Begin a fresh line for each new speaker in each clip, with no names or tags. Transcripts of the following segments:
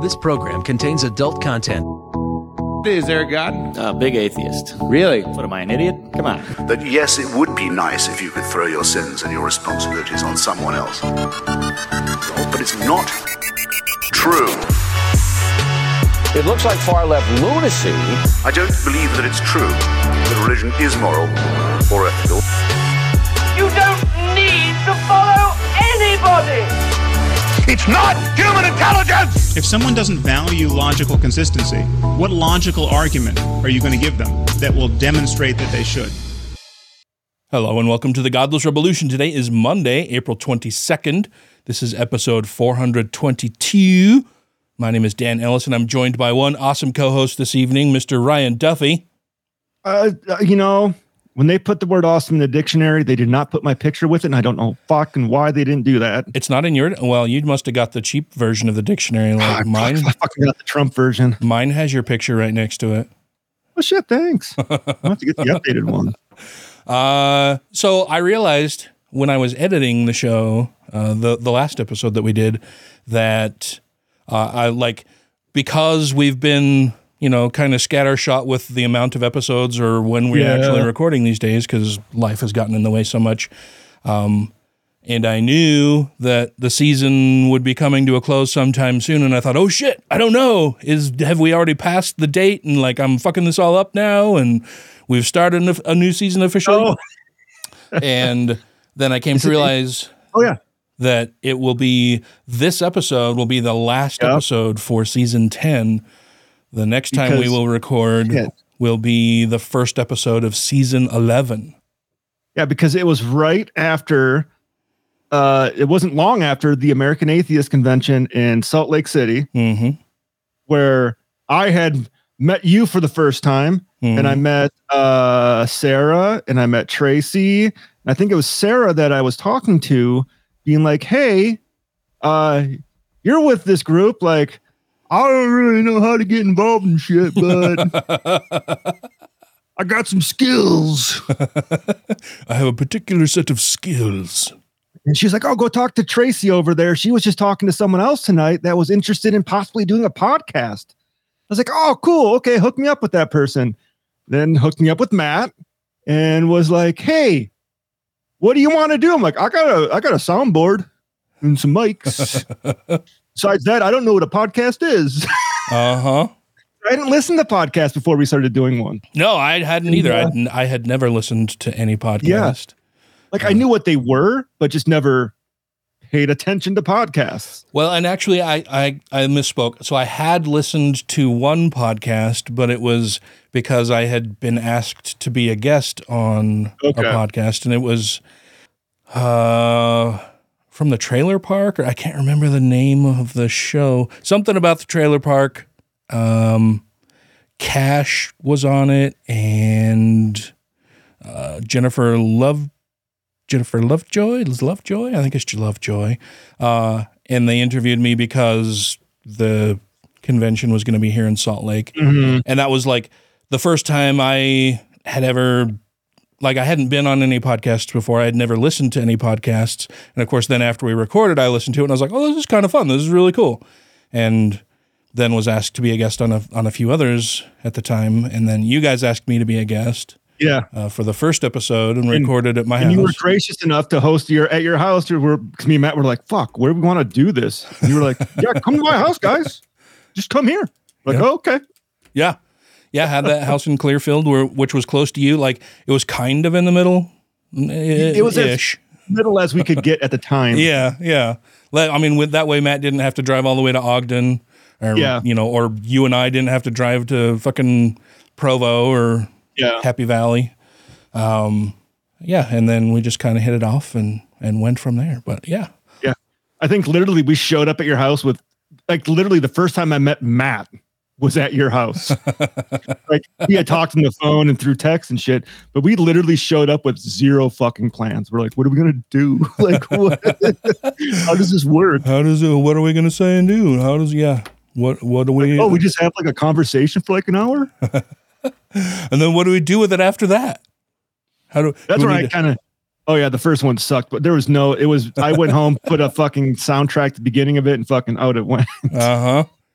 This program contains adult content.
Is there a God?
Big atheist.
Really?
What am I, an idiot? Come on.
That yes, it would be nice if you could throw your sins and your responsibilities on someone else. But it's not true.
It looks like far-left lunacy.
I don't believe that it's true that religion is moral or ethical.
You don't need to follow anybody!
It's not human intelligence!
If someone doesn't value logical consistency, what logical argument are you going to give them that will demonstrate that they should?
Hello and welcome to the Godless Revolution. Today is Monday, April 22nd. This is episode 422. My name is Dan Ellis, and I'm joined by one awesome co-host this evening, Mr. Ryan Duffy.
When they put the word awesome in the dictionary, they did not put my picture with it, and I don't know fucking why they didn't do that.
It's not in your... Well, you must have got the cheap version of the dictionary like mine.
I fucking got the Trump version.
Mine has your picture right next to it.
Oh, shit, thanks. I'll have to get the updated one.
So I realized when I was editing the show, the last episode that we did, that because we've been... kind of scattershot with the amount of episodes or when we're actually recording these days because life has gotten in the way so much. And I knew that the season would be coming to a close sometime soon. And I thought, oh shit, I don't know. Have we already passed the date? And I'm fucking this all up now. And we've started a new season officially. Oh. And then I came to realize that it will be, this episode will be the last episode for season 10. The next time we will record will be the first episode of season 11.
Yeah, because it was right after, it wasn't long after the American Atheist Convention in Salt Lake City, where I had met you for the first time, and I met Sarah, and I met Tracy. And I think it was Sarah that I was talking to, being like, hey, you're with this group, I don't really know how to get involved in shit, but I got some skills.
I have a particular set of skills.
And she's like, oh, go talk to Tracy over there. She was just talking to someone else tonight that was interested in possibly doing a podcast. I was like, oh, cool. Okay, hook me up with that person. Then hooked me up with Matt and was like, hey, what do you want to do? I'm like, I got a soundboard and some mics. Besides that, I don't know what a podcast is. I didn't listen to podcasts before we started doing one.
No, I hadn't either. I had never listened to any podcast.
Yeah. I knew what they were, but just never paid attention to podcasts.
Well, and actually, I misspoke. So I had listened to one podcast, but it was because I had been asked to be a guest on a podcast, and it was... from the trailer park, or I can't remember the name of the show. Something about the trailer park. Cash was on it, and Jennifer Lovejoy. I think it's Lovejoy. And they interviewed me because the convention was going to be here in Salt Lake, and that was the first time I had ever. I hadn't been on any podcasts before. I had never listened to any podcasts. And of course, then after we recorded, I listened to it and I was like, oh, this is kind of fun. This is really cool. And then was asked to be a guest on a few others at the time. And then you guys asked me to be a guest for the first episode and recorded at my house.
And you were gracious enough to host at your house because me and Matt were like, fuck, where do we want to do this? And you were like, yeah, come to my house, guys. Just come here. Oh, okay.
Yeah. Yeah, had that house in Clearfield, which was close to you. It was kind of in the middle.
It was as middle as we could get at the time.
Yeah. I mean, that way, Matt didn't have to drive all the way to Ogden, or you and I didn't have to drive to fucking Provo or Happy Valley. And then we just kind of hit it off and went from there. But yeah.
I think literally we showed up at your house with literally the first time I met Matt was at your house. We had talked on the phone and through text and shit, but we literally showed up with zero fucking plans. We're like, what are we going to do? What? How does this work?
What are we going to say and do? What do we?
We just have a conversation for an hour.
And then what do we do with it after that?
That's where I kind of, Oh yeah, the first one sucked, but there was no. It was. I went home, put a fucking soundtrack at the beginning of it, and fucking out it went.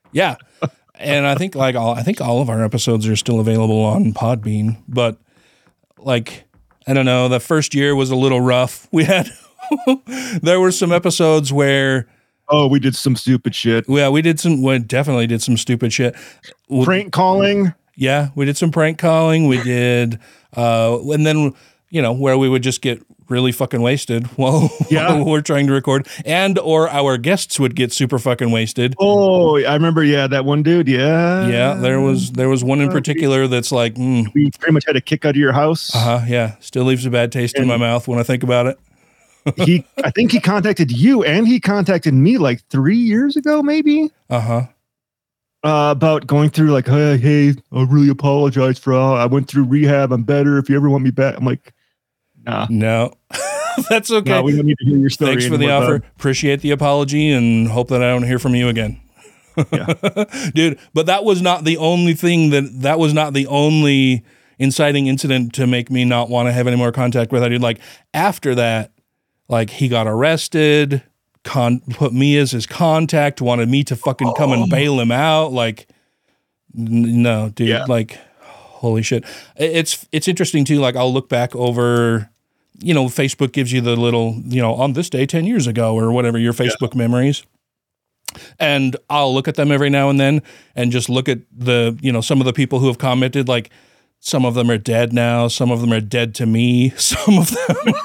Yeah. And I think all of our episodes are still available on Podbean, but like, I don't know, the first year was a little rough. We had, there were some episodes where,
we did some stupid shit.
Yeah, we definitely did some stupid shit.
Prank calling.
Yeah, we did some prank calling. We did, and then, where we would just get really fucking wasted while we're trying to record, and or our guests would get super fucking wasted.
Oh, I remember. Yeah, that one dude. Yeah,
there was one in particular that's like,
we pretty much had to kick out of your house.
Yeah, still leaves a bad taste in my mouth when I think about it.
I think he contacted you, and he contacted me like 3 years ago, maybe. About going through like, hey, I really apologize for all. I went through rehab. I'm better. If you ever want me back, I'm like, nah.
No, that's okay.
No, we don't need to hear your story.
Thanks for the offer. Appreciate the apology and hope that I don't hear from you again.
Yeah.
Dude, but that was not the only thing that was not the only inciting incident to make me not want to have any more contact with that dude. Like after that, like he got arrested, put me as his contact, wanted me to fucking come and bail him out. Like, no, dude, like, holy shit. It's interesting too. Like I'll look back over, Facebook gives you the little, on this day 10 years ago or whatever, your Facebook memories. And I'll look at them every now and then and just look at the, some of the people who have commented, like some of them are dead now. Some of them are dead to me. Some of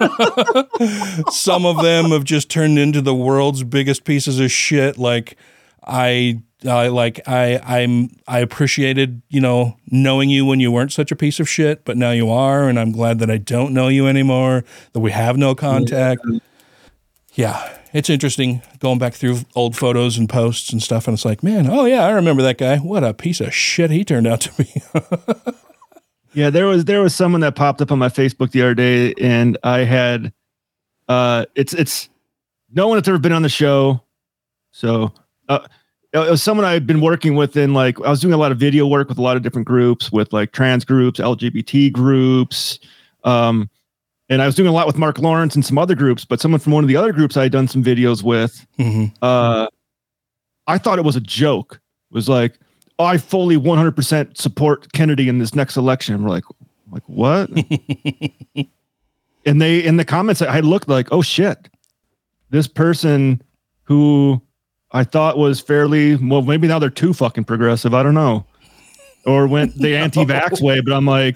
them have just turned into the world's biggest pieces of shit. Like I appreciated, knowing you when you weren't such a piece of shit, but now you are. And I'm glad that I don't know you anymore, that we have no contact. Yeah. It's interesting going back through old photos and posts and stuff. And it's like, man, oh yeah, I remember that guy. What a piece of shit he turned out to be.
Yeah, there was someone that popped up on my Facebook the other day, and I had it's no one that's ever been on the show. So it was someone I had been working with in like I was doing a lot of video work with a lot of different groups, with like trans groups, LGBT groups, and I was doing a lot with Mark Lawrence and some other groups. But someone from one of the other groups I had done some videos with, I thought it was a joke. It was like, I fully 100% support Kennedy in this next election. And we're like what? And they, in the comments, I looked like, oh shit, this person who I thought was fairly, well, maybe now they're too fucking progressive. I don't know. Or went the anti-vax way, but I'm like,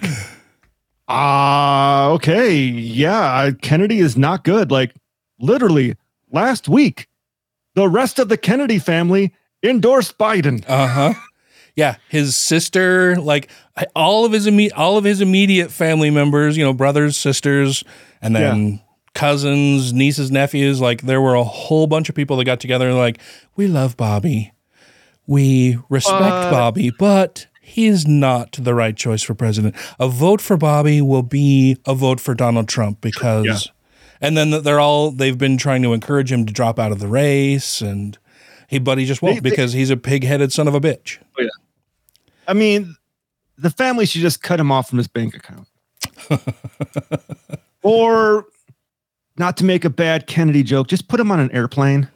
okay. Yeah. Kennedy is not good. Like literally last week, the rest of the Kennedy family endorsed Biden.
Yeah, his sister, like all of his immediate family members, brothers, sisters, and then cousins, nieces, nephews. Like there were a whole bunch of people that got together and like, we love Bobby, we respect Bobby, but he's not the right choice for president. A vote for Bobby will be a vote for Donald Trump because, and then they've been trying to encourage him to drop out of the race, and he just won't because he's a pig-headed son of a bitch.
Oh, yeah. I mean, the family should just cut him off from his bank account. Or, not to make a bad Kennedy joke, just put him on an airplane.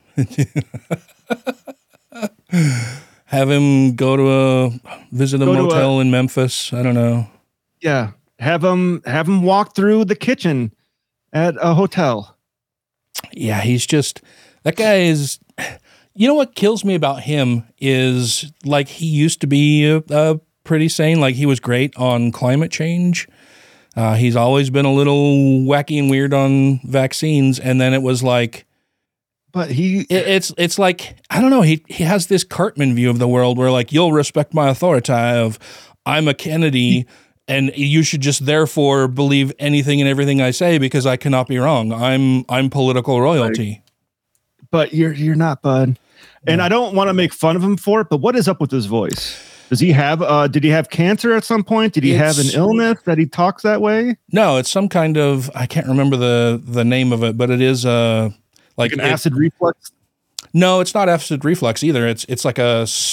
Have him visit a motel in Memphis. I don't know.
Yeah. Have him walk through the kitchen at a hotel.
Yeah, that guy is... You know what kills me about him is like he used to be pretty sane. Like he was great on climate change. He's always been a little wacky and weird on vaccines. And then it was like,
but
it's like, I don't know. He has this Cartman view of the world where like, you'll respect my authority of I'm a Kennedy and you should just therefore believe anything and everything I say because I cannot be wrong. I'm political royalty.
But you're not, bud. And I don't want to make fun of him for it, but what is up with his voice? Does he have, did he have cancer at some point? Did he have an illness that he talks that way?
No, it's some kind of, I can't remember the name of it, but it is like an
acid reflux.
No, it's not acid reflux either. It's like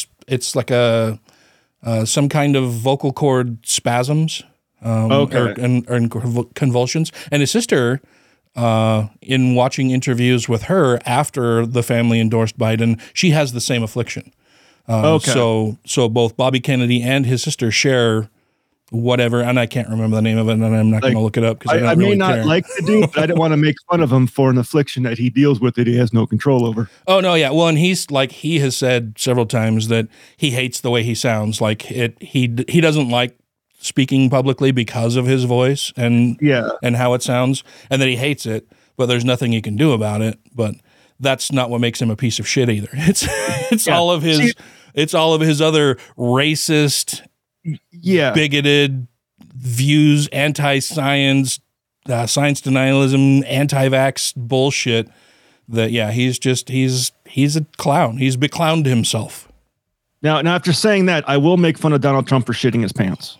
some kind of vocal cord spasms, or convulsions. And his sister, in watching interviews with her after the family endorsed Biden, she has the same affliction.
Okay.
So both Bobby Kennedy and his sister share whatever, and I can't remember the name of it, and I'm not going to look it up because I don't
may
really
not
care.
like the dude, but I don't want to make fun of him for an affliction that he deals with that he has no control over.
Oh no, yeah. Well, and he's like, he has said several times that he hates the way he sounds. Like he doesn't like speaking publicly because of his voice and how it sounds, and that he hates it, but there's nothing he can do about it. But that's not what makes him a piece of shit either. It's all of his other racist, bigoted views, anti-science, science denialism, anti-vax bullshit. That he's a clown. He's beclowned himself.
Now after saying that, I will make fun of Donald Trump for shitting his pants.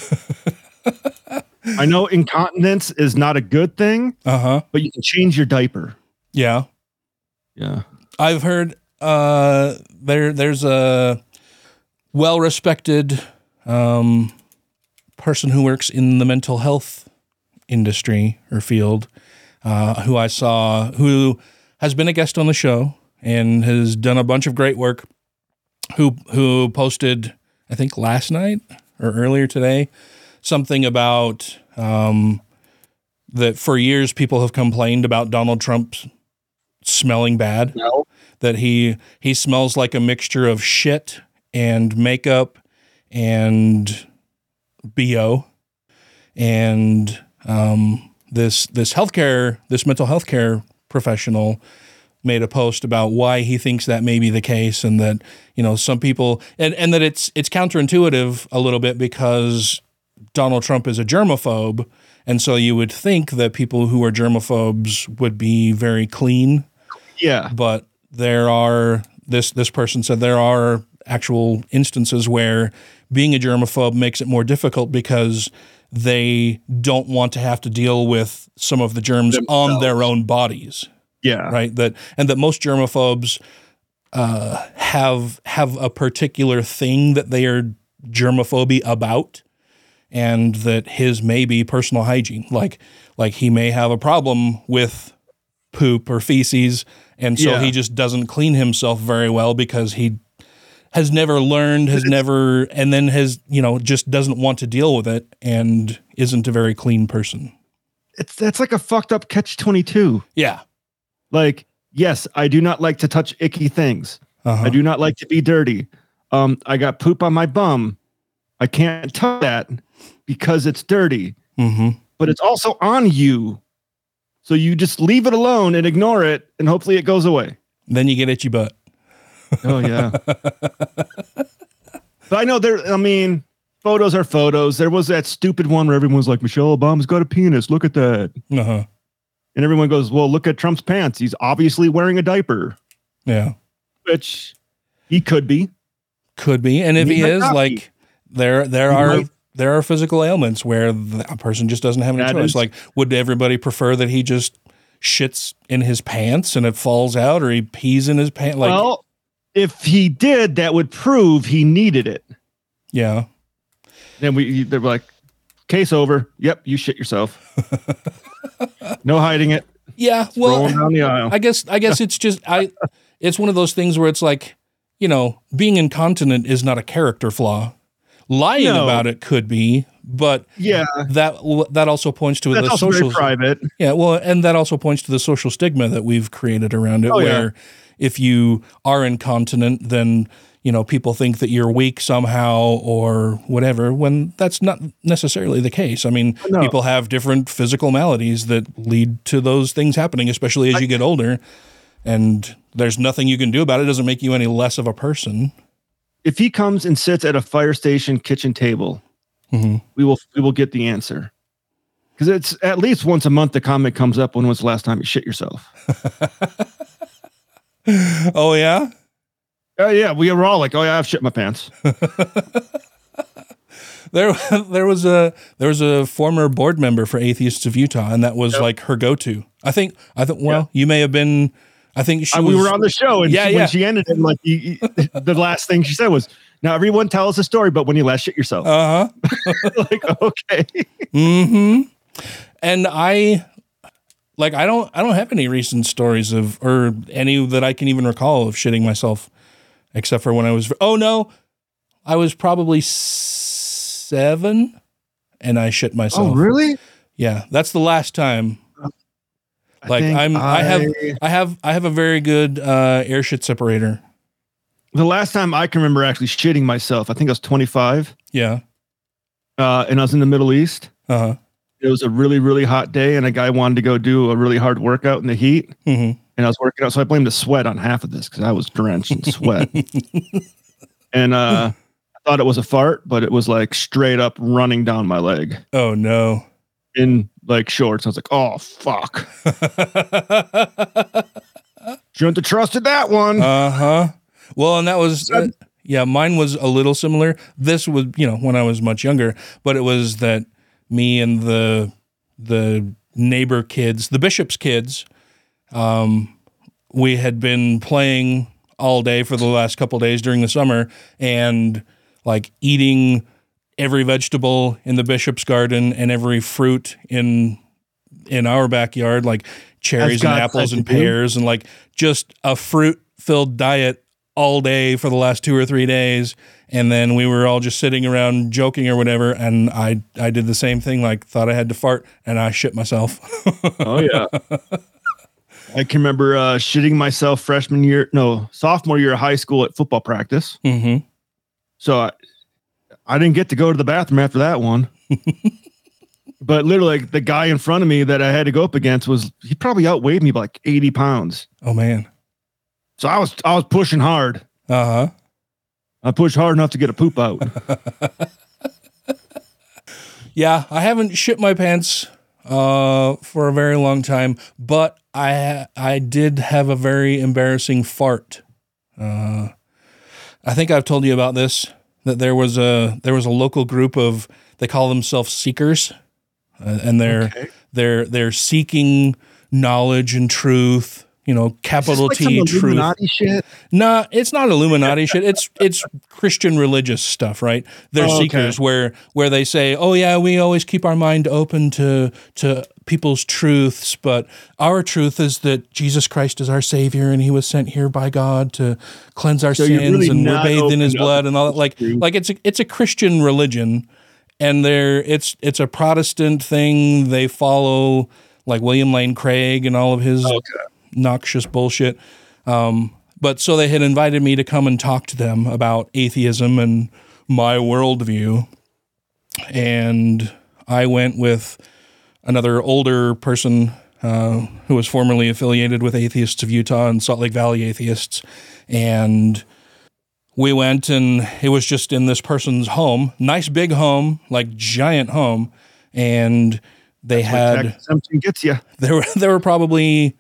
I know incontinence is not a good thing, but you can change your diaper.
Yeah.
Yeah.
I've heard there's a well-respected person who works in the mental health industry or field who I saw, who has been a guest on the show and has done a bunch of great work, who posted, I think last night or earlier today, something about that for years people have complained about Donald Trump smelling bad, that he smells like a mixture of shit and makeup and BO. And this mental health care professional made a post about why he thinks that may be the case, and that, you know, some people, and that it's counterintuitive a little bit because Donald Trump is a germaphobe, and so you would think that people who are germaphobes would be very clean.
Yeah.
But there are, this person said there are actual instances where being a germaphobe makes it more difficult because they don't want to have to deal with some of the germs on their own bodies.
Yeah.
Right. That most germaphobes have a particular thing that they are germophobia about, and that his may be personal hygiene. Like he may have a problem with poop or feces, and so he just doesn't clean himself very well because he has never learned, and then has, you know, just doesn't want to deal with it and isn't a very clean person.
That's like a fucked up catch-22.
Yeah.
Like, yes, I do not like to touch icky things. I do not like to be dirty. I got poop on my bum. I can't touch that because it's dirty. But it's also on you. So you just leave it alone and ignore it, and hopefully it goes away.
Then you get itchy butt.
Oh, yeah. But I know photos are photos. There was that stupid one where everyone's like, Michelle Obama's got a penis. Look at that. And everyone goes, well, look at Trump's pants. He's obviously wearing a diaper.
Yeah.
Which he could be.
Could be. And if he is, like, there are physical ailments where a person just doesn't have any choice. Like, would everybody prefer that he just shits in his pants and it falls out, or he pees in his pants? Like,
well, if he did, that would prove he needed it.
Yeah.
Then they're like, case over. Yep, you shit yourself. No hiding it.
Yeah, well,
down the aisle.
I guess it's just it's one of those things where it's like, you know, being incontinent is not a character flaw. Lying about it could be, but that also points to the social,
very private.
Yeah, well, and that also points to the social stigma that we've created around it, where if you are incontinent, then, you know, people think that you're weak somehow or whatever, when that's not necessarily the case. I mean, people have different physical maladies that lead to those things happening, especially as you get older, and there's nothing you can do about it. It doesn't make you any less of a person.
If he comes and sits at a fire station kitchen table, we will get the answer. Because it's at least once a month the comment comes up, when was the last time you shit yourself?
Oh, yeah?
Yeah, we were all like, oh yeah, I've shit my pants.
There was a former board member for Atheists of Utah, and that was like her go-to. I think. Well, you may have been. I think
we were on the show, and when she ended it, like the last thing she said was, "Now everyone tell us a story, but when you last shit yourself." Like, okay.
And I don't have any recent stories or any that I can even recall of shitting myself. except for when I was, I was probably 7 and I shit myself.
Oh, really?
Yeah. That's the last time. Like I have a very good air shit separator.
The last time I can remember actually shitting myself, I think I was 25.
Yeah.
And I was in the Middle East.
Uh-huh.
It was a really, really hot day, and a guy wanted to go do a really hard workout in the heat.
Mm-hmm.
And I was working out, so I blamed the sweat on half of this because I was drenched in sweat. And I thought it was a fart, but it was like straight up running down my leg.
Oh no.
In like shorts. I was like, oh fuck. Shouldn't have trusted that one.
Uh-huh. Well, and that was yeah, mine was a little similar. This was, when I was much younger, but it was that me and the neighbor kids, the Bishop's kids, we had been playing all day for the last couple of days during the summer and like eating every vegetable in the Bishop's garden and every fruit in our backyard, like cherries and apples and pears and like just a fruit-filled diet all day for the last 2 or 3 days. And then we were all just sitting around joking or whatever. And I did the same thing, like thought I had to fart and I shit myself.
Oh yeah. I can remember shitting myself sophomore year of high school at football practice.
Mm-hmm.
So I didn't get to go to the bathroom after that one. But literally the guy in front of me that I had to go up against he probably outweighed me by like 80 pounds.
Oh man.
So I was pushing hard.
Uh-huh.
I pushed hard enough to get a poop out.
Yeah, I haven't shit my pants for a very long time, but I did have a very embarrassing fart. I think I've told you about this, that there was a local group of, they call themselves seekers, and they're seeking knowledge and truth. Capital
like
T truth.
Illuminati shit?
Nah, it's not Illuminati shit. It's Christian religious stuff, right? They're seekers where they say, oh yeah, we always keep our mind open to people's truths, but our truth is that Jesus Christ is our Savior and He was sent here by God to cleanse our sins, really, and we're bathed in His blood and all that. Like it's a Christian religion, and it's a Protestant thing. They follow like William Lane Craig and all of his noxious bullshit. But so they had invited me to come and talk to them about atheism and my worldview. And I went with another older person who was formerly affiliated with Atheists of Utah and Salt Lake Valley Atheists. And we went, and it was just in this person's home, nice big home, like giant home. And they had,
something gets you.
There were probably,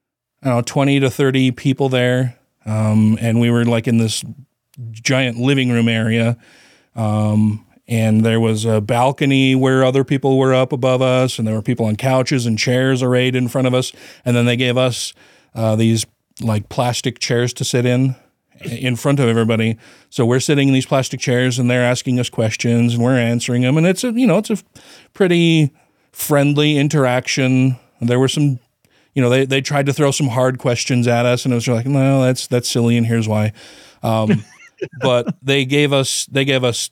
20 to 30 people there. And we were like in this giant living room area. And there was a balcony where other people were up above us, and there were people on couches and chairs arrayed in front of us. And then they gave us these like plastic chairs to sit in front of everybody. So we're sitting in these plastic chairs, and they're asking us questions, and we're answering them. And it's a pretty friendly interaction. There were some, they tried to throw some hard questions at us, and it was like, no, that's silly, and here's why. But they gave us, they gave us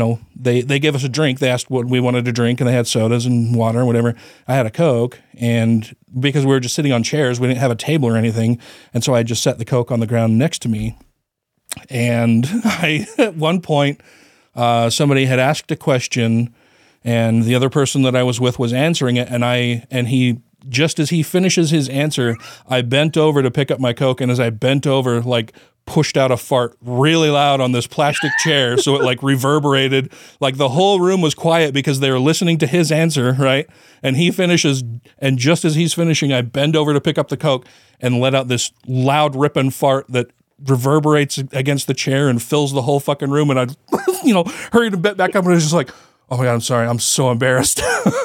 a drink. They asked what we wanted to drink, and they had sodas and water, whatever. I had a Coke, and because we were just sitting on chairs, we didn't have a table or anything, and so I just set the Coke on the ground next to me. And at one point, somebody had asked a question, and the other person that I was with was answering it, and he, just as he finishes his answer, I bent over to pick up my Coke, and as I bent over, like, pushed out a fart really loud on this plastic chair, so it like reverberated. Like the whole room was quiet because they were listening to his answer, right? And he finishes, and just as he's finishing, I bend over to pick up the Coke and let out this loud ripping fart that reverberates against the chair and fills the whole fucking room. And I, hurried a bit back up, and I was just like, oh my God, I'm sorry. I'm so embarrassed.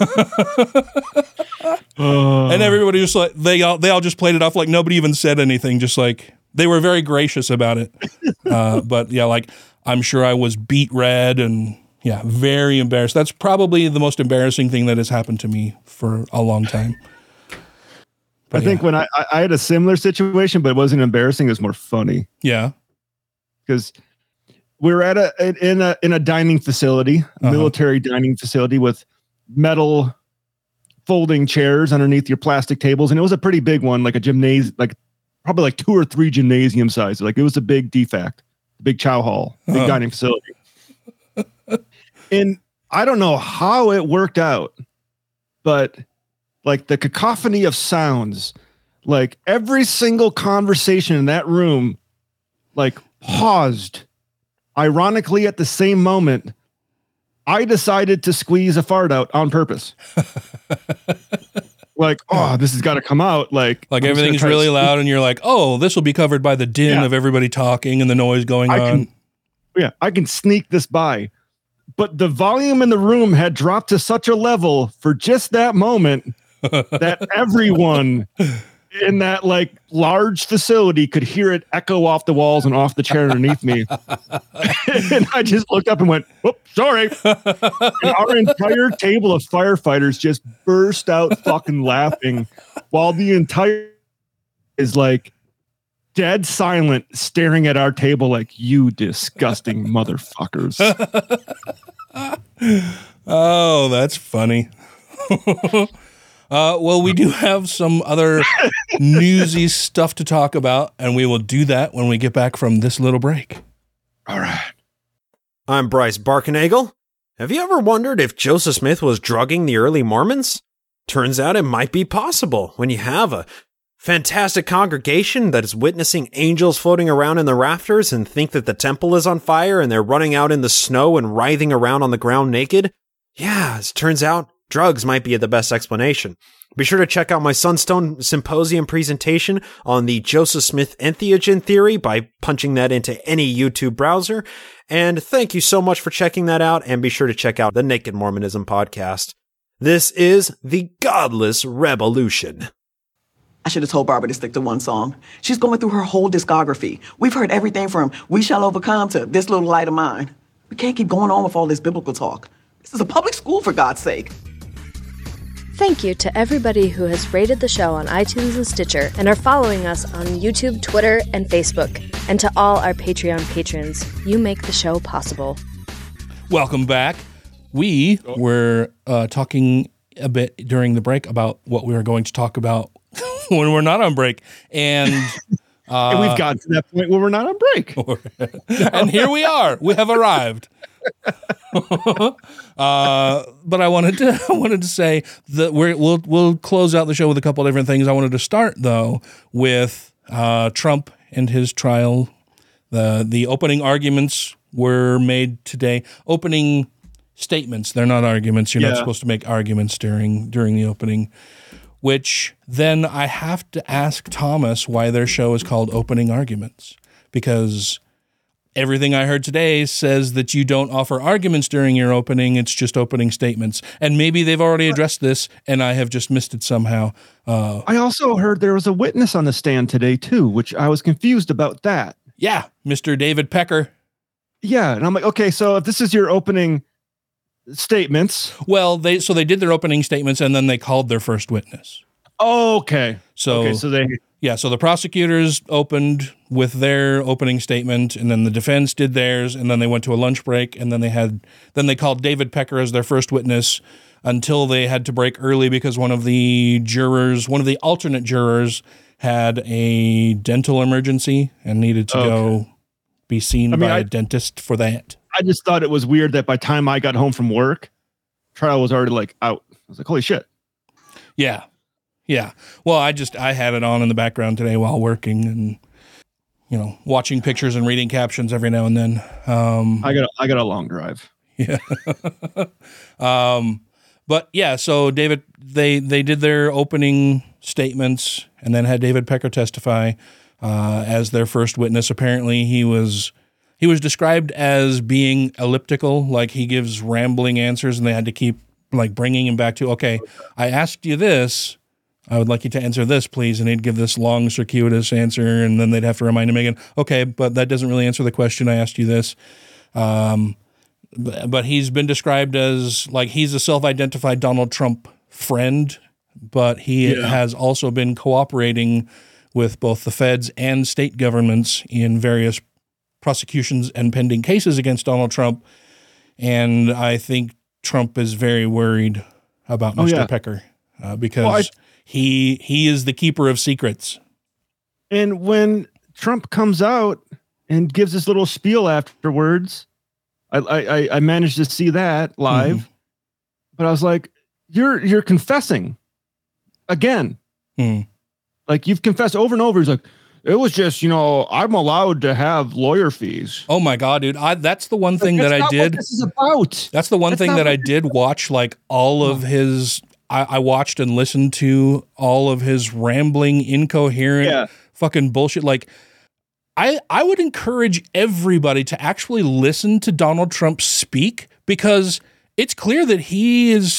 And everybody was like, they all just played it off like nobody even said anything. Just like, they were very gracious about it. But yeah, like I'm sure I was beet red and yeah, very embarrassed. That's probably the most embarrassing thing that has happened to me for a long time. But
I think when I had a similar situation, but it wasn't embarrassing, it was more funny.
Yeah.
because we're at in a dining facility, military dining facility with metal folding chairs underneath your plastic tables, and it was a pretty big one, like a gymnasium, like probably like 2 or 3 gymnasium size. Like it was a big DFAC, big chow hall, big dining facility. And I don't know how it worked out, but like the cacophony of sounds, like every single conversation in that room, like paused. Ironically, at the same moment, I decided to squeeze a fart out on purpose. Like, oh, this has got to come out. Like
everything's really loud, and you're like, oh, this will be covered by the din of everybody talking and the noise going on.
I can sneak this by. But the volume in the room had dropped to such a level for just that moment that everyone in that like large facility could hear it echo off the walls and off the chair underneath me. And I just looked up and went, "Whoop, sorry." And our entire table of firefighters just burst out fucking laughing while the entire is like dead silent, staring at our table like, "You disgusting motherfuckers."
Oh, that's funny. Well, we do have some other newsy stuff to talk about, and we will do that when we get back from this little break.
All right.
I'm Bryce Barkenagel. Have you ever wondered if Joseph Smith was drugging the early Mormons? Turns out it might be possible when you have a fantastic congregation that is witnessing angels floating around in the rafters and think that the temple is on fire and they're running out in the snow and writhing around on the ground naked. Yeah, as it turns out, drugs might be the best explanation. Be sure to check out my Sunstone Symposium presentation on the Joseph Smith entheogen theory by punching that into any YouTube browser. And thank you so much for checking that out, and be sure to check out the Naked Mormonism podcast. This is The Godless Revolution.
I should have told Barbara to stick to one song. She's going through her whole discography. We've heard everything from We Shall Overcome to This Little Light of Mine. We can't keep going on with all this biblical talk. This is a public school, for God's sake.
Thank you to everybody who has rated the show on iTunes and Stitcher and are following us on YouTube, Twitter, and Facebook. And to all our Patreon patrons, you make the show possible.
Welcome back. We were talking a bit during the break about what we were going to talk about when we're not on break. And,
and we've gotten to that point where we're not on break.
And here we are. We have arrived. But I wanted to say that we'll close out the show with a couple of different things. I wanted to start though with Trump and his trial. The opening arguments were made today. Opening statements. They're not arguments. You're not supposed to make arguments during the opening. Which then I have to ask Thomas why their show is called Opening Arguments, because everything I heard today says that you don't offer arguments during your opening. It's just opening statements. And maybe they've already addressed this and I have just missed it somehow.
I also heard there was a witness on the stand today too, which I was confused about that.
Yeah. Mr. David Pecker. Yeah.
And I'm like, okay, so if this is your opening statements.
Well, they did their opening statements and then they called their first witness.
Oh, okay. So
the prosecutors opened with their opening statement, and then the defense did theirs, and then they went to a lunch break, and then they called David Pecker as their first witness until they had to break early because one of the alternate jurors had a dental emergency and needed to go be seen by a dentist for that.
I just thought it was weird that by the time I got home from work, trial was already like out. I was like, holy shit.
Yeah. Yeah. Well, I had it on in the background today while working and, watching pictures and reading captions every now and then.
I got a long drive.
Yeah. But yeah, so David, they did their opening statements and then had David Pecker testify as their first witness. Apparently he was described as being elliptical, like he gives rambling answers and they had to keep like bringing him back to, okay, I asked you this. I would like you to answer this, please. And he'd give this long, circuitous answer, and then they'd have to remind him again, okay, but that doesn't really answer the question. I asked you this. But he's been described as, like, he's a self-identified Donald Trump friend, but he has also been cooperating with both the feds and state governments in various prosecutions and pending cases against Donald Trump. And I think Trump is very worried about Mr. Pecker because he is the keeper of secrets.
And when Trump comes out and gives this little spiel afterwards, I managed to see that live, but I was like, you're confessing again. Like you've confessed over and over. He's like, it was just, I'm allowed to have lawyer fees.
Oh my God, dude. That's the one thing that I did.
What this is about.
That's the one thing that I did watch, like all of his, I watched and listened to all of his rambling, incoherent fucking bullshit. Like I would encourage everybody to actually listen to Donald Trump speak, because it's clear that he's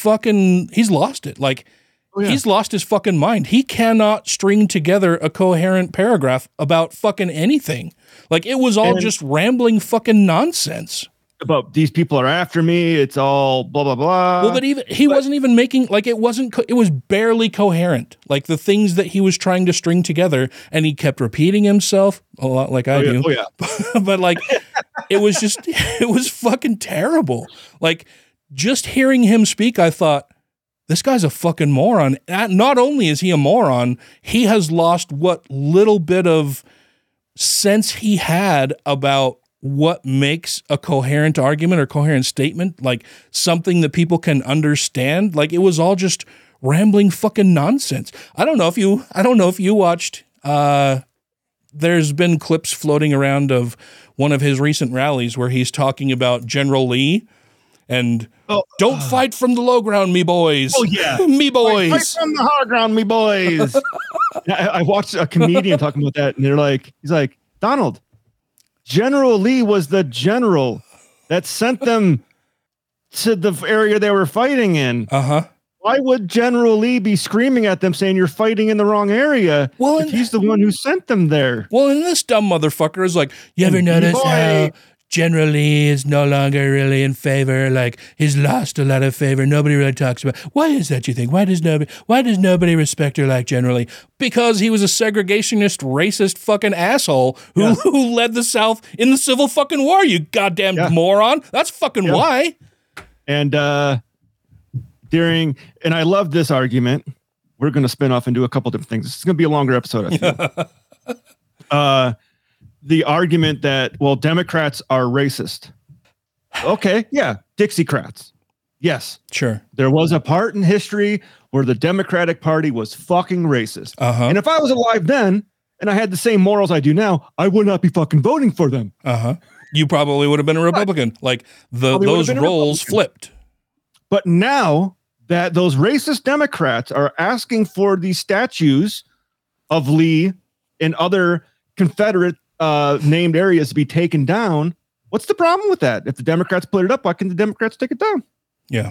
lost it. Like, he's lost his fucking mind. He cannot string together a coherent paragraph about fucking anything. Like, it was all just rambling fucking nonsense.
About these people are after me. It's all blah, blah, blah.
Well, but he wasn't even making, like, it was barely coherent. Like, the things that he was trying to string together, and he kept repeating himself a lot like I do. But like, it was fucking terrible. Like, just hearing him speak, I thought, this guy's a fucking moron. Not only is he a moron, he has lost what little bit of sense he had about what makes a coherent argument or coherent statement, like something that people can understand. Like, it was all just rambling fucking nonsense. I don't know if you watched, there's been clips floating around of one of his recent rallies where he's talking about General Lee and don't fight from the low ground, me boys.
Oh yeah.
Me boys.
Fight from the high ground, me boys. I watched a comedian talking about that, and he's like, Donald, General Lee was the general that sent them to the area they were fighting in. Why would General Lee be screaming at them saying you're fighting in the wrong area if he's the one who sent them there?
Well, and this dumb motherfucker is like, you ever notice how General Lee is no longer really in favor? Like, he's lost a lot of favor. Nobody really talks about. Why is that, you think? Why does nobody respect her like General Lee? Because he was a segregationist, racist fucking asshole who led the South in the Civil fucking War, you goddamn moron. That's fucking why.
And and I love this argument. We're going to spin off and do a couple different things. This is going to be a longer episode, I feel. The argument that, well, Democrats are racist. Okay, yeah, Dixiecrats. Yes.
Sure.
There was a part in history where the Democratic Party was fucking racist. And if I was alive then and I had the same morals I do now, I would not be fucking voting for them.
You probably would have been a Republican. Like, those roles flipped.
But now that those racist Democrats are asking for these statues of Lee and other Confederate named areas to be taken down, what's the problem with that? If the Democrats put it up, why can't the Democrats take it down?
Yeah.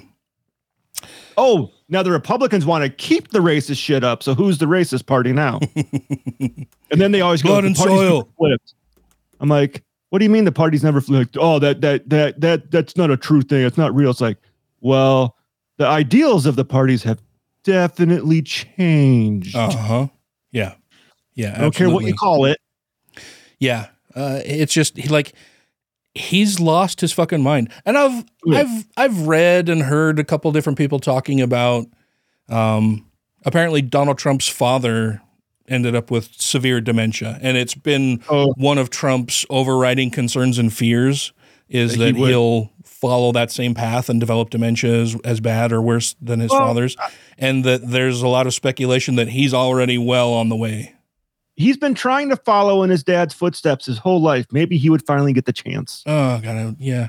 Oh, now the Republicans want to keep the racist shit up. So who's the racist party now? And then they always go,
blood and soil.
I'm like, what do you mean the party's never flipped? Oh, that's not a true thing. It's not real. It's like, well, the ideals of the parties have definitely changed.
Yeah. Yeah.
I don't care what you call it.
Yeah. It's just he's lost his fucking mind. And I've read and heard a couple different people talking about, apparently Donald Trump's father ended up with severe dementia. And it's been one of Trump's overriding concerns and fears is that he'll follow that same path and develop dementia as bad or worse than his father's. And that there's a lot of speculation that he's already well on the way.
He's been trying to follow in his dad's footsteps his whole life. Maybe he would finally get the chance.
Oh, God, yeah.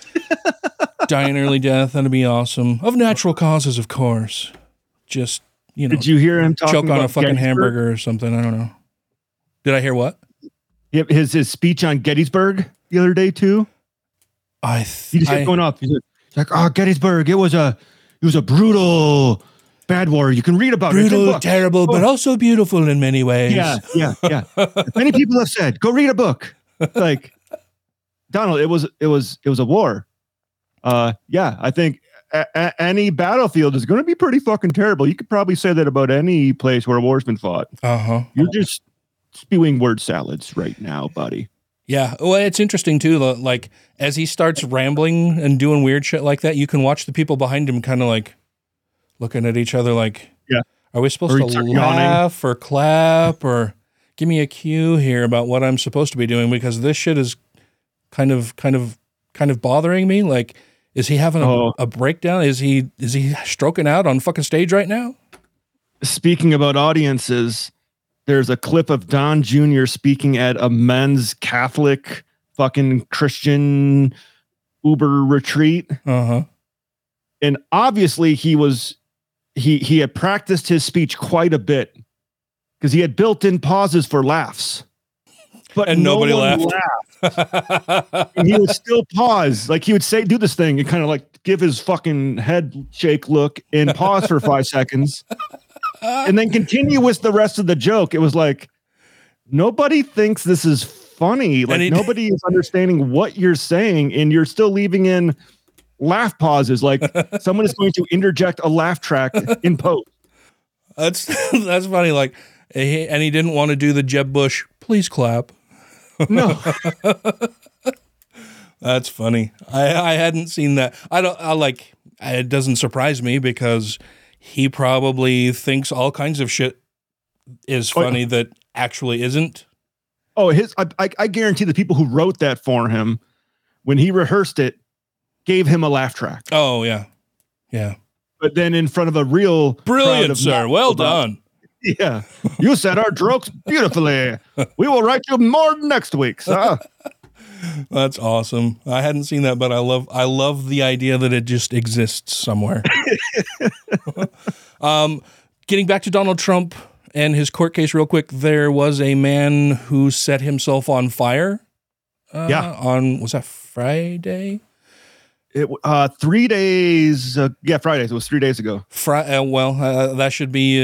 Die an early death, that'd be awesome. Of natural causes, of course. Just,
Did you hear him talking
choke on
about
a fucking
Gettysburg?
Hamburger or something? I don't know. Did I hear what?
Yeah, his speech on Gettysburg the other day too. He just kept going off. He's like, oh, Gettysburg, it was a brutal, bad war. You can read about it.
Brutal, terrible, but also beautiful in many ways.
Yeah. Many people have said, go read a book. Like, Donald, it was a war. I think any battlefield is going to be pretty fucking terrible. You could probably say that about any place where a war's been fought. You're just spewing word salads right now, buddy.
Yeah. Well, it's interesting too. Like as he starts rambling and doing weird shit like that, you can watch the people behind him kind of like looking at each other like,
yeah,
are we supposed to laugh or clap or give me a cue here about what I'm supposed to be doing? Because this shit is kind of bothering me. Like, is he having a breakdown? Is he stroking out on fucking stage right now?
Speaking about audiences, there's a clip of Don Jr. speaking at a men's Catholic fucking Christian Uber retreat.
Uh-huh.
And obviously he had practiced his speech quite a bit because he had built-in pauses for laughs. But
and nobody laughed.
And he would still pause. Like he would do this thing and kind of like give his fucking head shake look and pause for 5 seconds. And then continue with the rest of the joke. It was like, nobody thinks this is funny. Like nobody is understanding what you're saying, and you're still leaving in laugh pauses. Like someone is going to interject a laugh track in post.
That's funny. Like, and he didn't want to do the Jeb Bush, please clap.
No.
That's funny. I hadn't seen that. It doesn't surprise me because he probably thinks all kinds of shit is funny that actually isn't.
Oh, I guarantee the people who wrote that for him, when he rehearsed it, gave him a laugh track.
Oh, yeah. Yeah.
But then in front of a real
brilliant, sir. Well done.
Yeah. You said our jokes beautifully. We will write you more next week, sir.
That's awesome. I hadn't seen that, but I love the idea that it just exists somewhere. Getting back to Donald Trump and his court case real quick, there was a man who set himself on fire. Was that Friday?
3 days. Friday. It was 3 days ago.
That should be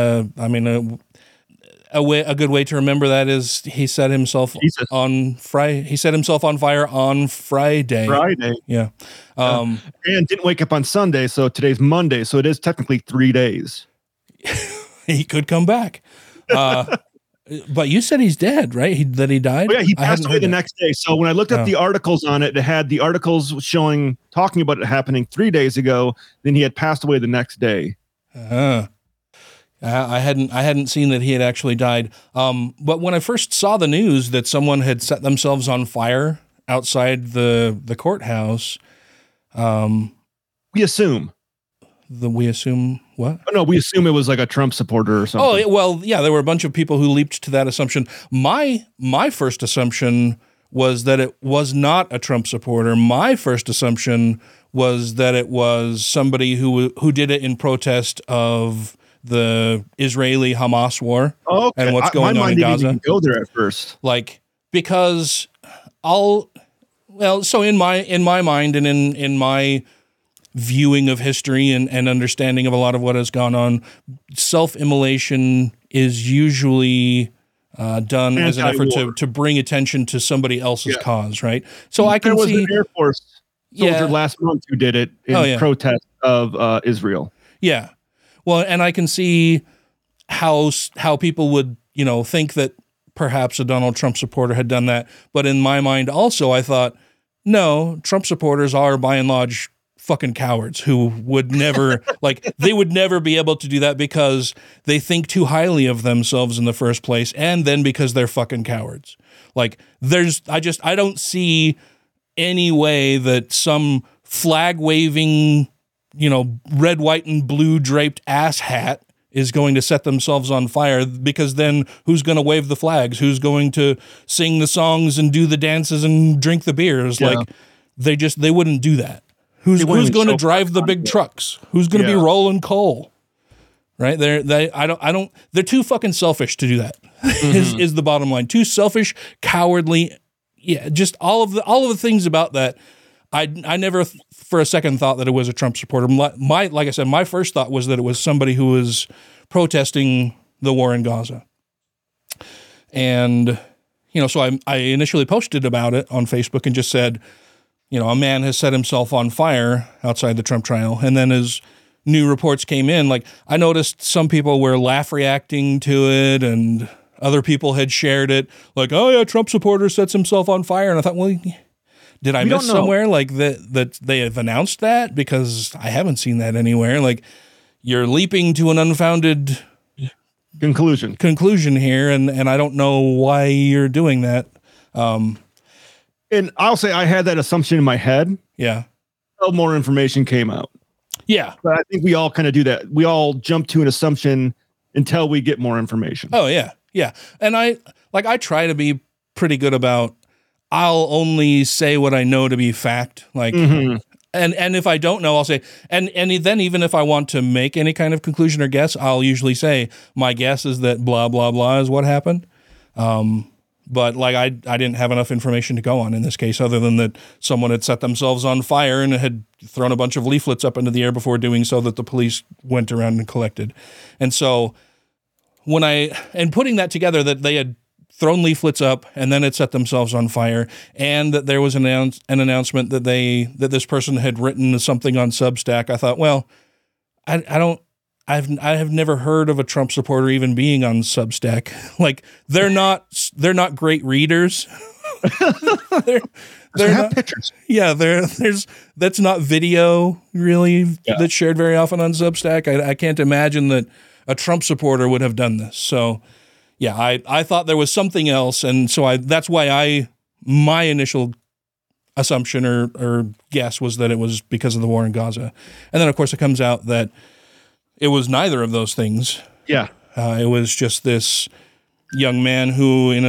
a good way to remember that is he set himself on Friday. He set himself on fire on Friday. Yeah.
And didn't wake up on Sunday, so today's Monday, so it is technically 3 days.
He could come back. But you said he's dead, right? That he died?
Oh, yeah, he passed away the next day. So when I looked up the articles on it, it had the articles talking about it happening 3 days ago. Then he had passed away the next day.
I hadn't seen that he had actually died. But when I first saw the news that someone had set themselves on fire outside the courthouse,
we assume
what?
Oh, no, we assume it was like a Trump supporter or something.
Oh, well, yeah, there were a bunch of people who leaped to that assumption. My first assumption was that it was not a Trump supporter. My first assumption was that it was somebody who did it in protest of the Israeli-Hamas war and what's going on in Gaza.
My mind didn't even go there at first.
Because so in my mind and in my viewing of history and understanding of a lot of what has gone on, self-immolation is usually done as an effort to bring attention to somebody else's cause, right? So I can see...
There was an Air Force soldier last month who did it in protest of Israel.
Yeah. Well, and I can see how people would, think that perhaps a Donald Trump supporter had done that. But in my mind also, I thought, no, Trump supporters are by and large fucking cowards who would never they would never be able to do that because they think too highly of themselves in the first place, and then because they're fucking cowards. I don't see any way that some flag waving, red, white, and blue draped ass hat is going to set themselves on fire, because then who's going to wave the flags? Who's going to sing the songs and do the dances and drink the beers? Yeah. They wouldn't do that. Who's going to drive the big trucks? Who's going to be rolling coal? Right? They're too fucking selfish to do that. Mm-hmm. is the bottom line. Too selfish, cowardly. Yeah, just all of the things about that. I never for a second thought that it was a Trump supporter. Like I said, my first thought was that it was somebody who was protesting the war in Gaza. And so I initially posted about it on Facebook and just said, a man has set himself on fire outside the Trump trial. And then as new reports came in, I noticed some people were laugh reacting to it and other people had shared it, like, oh yeah, Trump supporter sets himself on fire. And I thought, well, did I miss somewhere like that they have announced that? Because I haven't seen that anywhere. Like, you're leaping to an unfounded conclusion here, and I don't know why you're doing that.
And I'll say I had that assumption in my head.
Yeah.
Until more information came out.
Yeah.
But I think we all kind of do that. We all jump to an assumption until we get more information.
Oh yeah. Yeah. And I try to be pretty good about, I'll only say what I know to be fact. Like, and if I don't know, I'll say, and then even if I want to make any kind of conclusion or guess, I'll usually say, my guess is that blah, blah, blah is what happened. But like, I didn't have enough information to go on in this case, other than that someone had set themselves on fire and had thrown a bunch of leaflets up into the air before doing so, that the police went around and collected. And so and putting that together, that they had thrown leaflets up and then had set themselves on fire, and that there was an announcement that this person had written something on Substack, I thought, well, I have never heard of a Trump supporter even being on Substack. Like, they're not great readers. they're not pictures. Yeah, that's not video really that's shared very often on Substack. I can't imagine that a Trump supporter would have done this. So yeah, I thought there was something else, and so that's why my initial assumption or guess was that it was because of the war in Gaza. And then of course it comes out that it was neither of those things.
Yeah.
It was just this young man who, in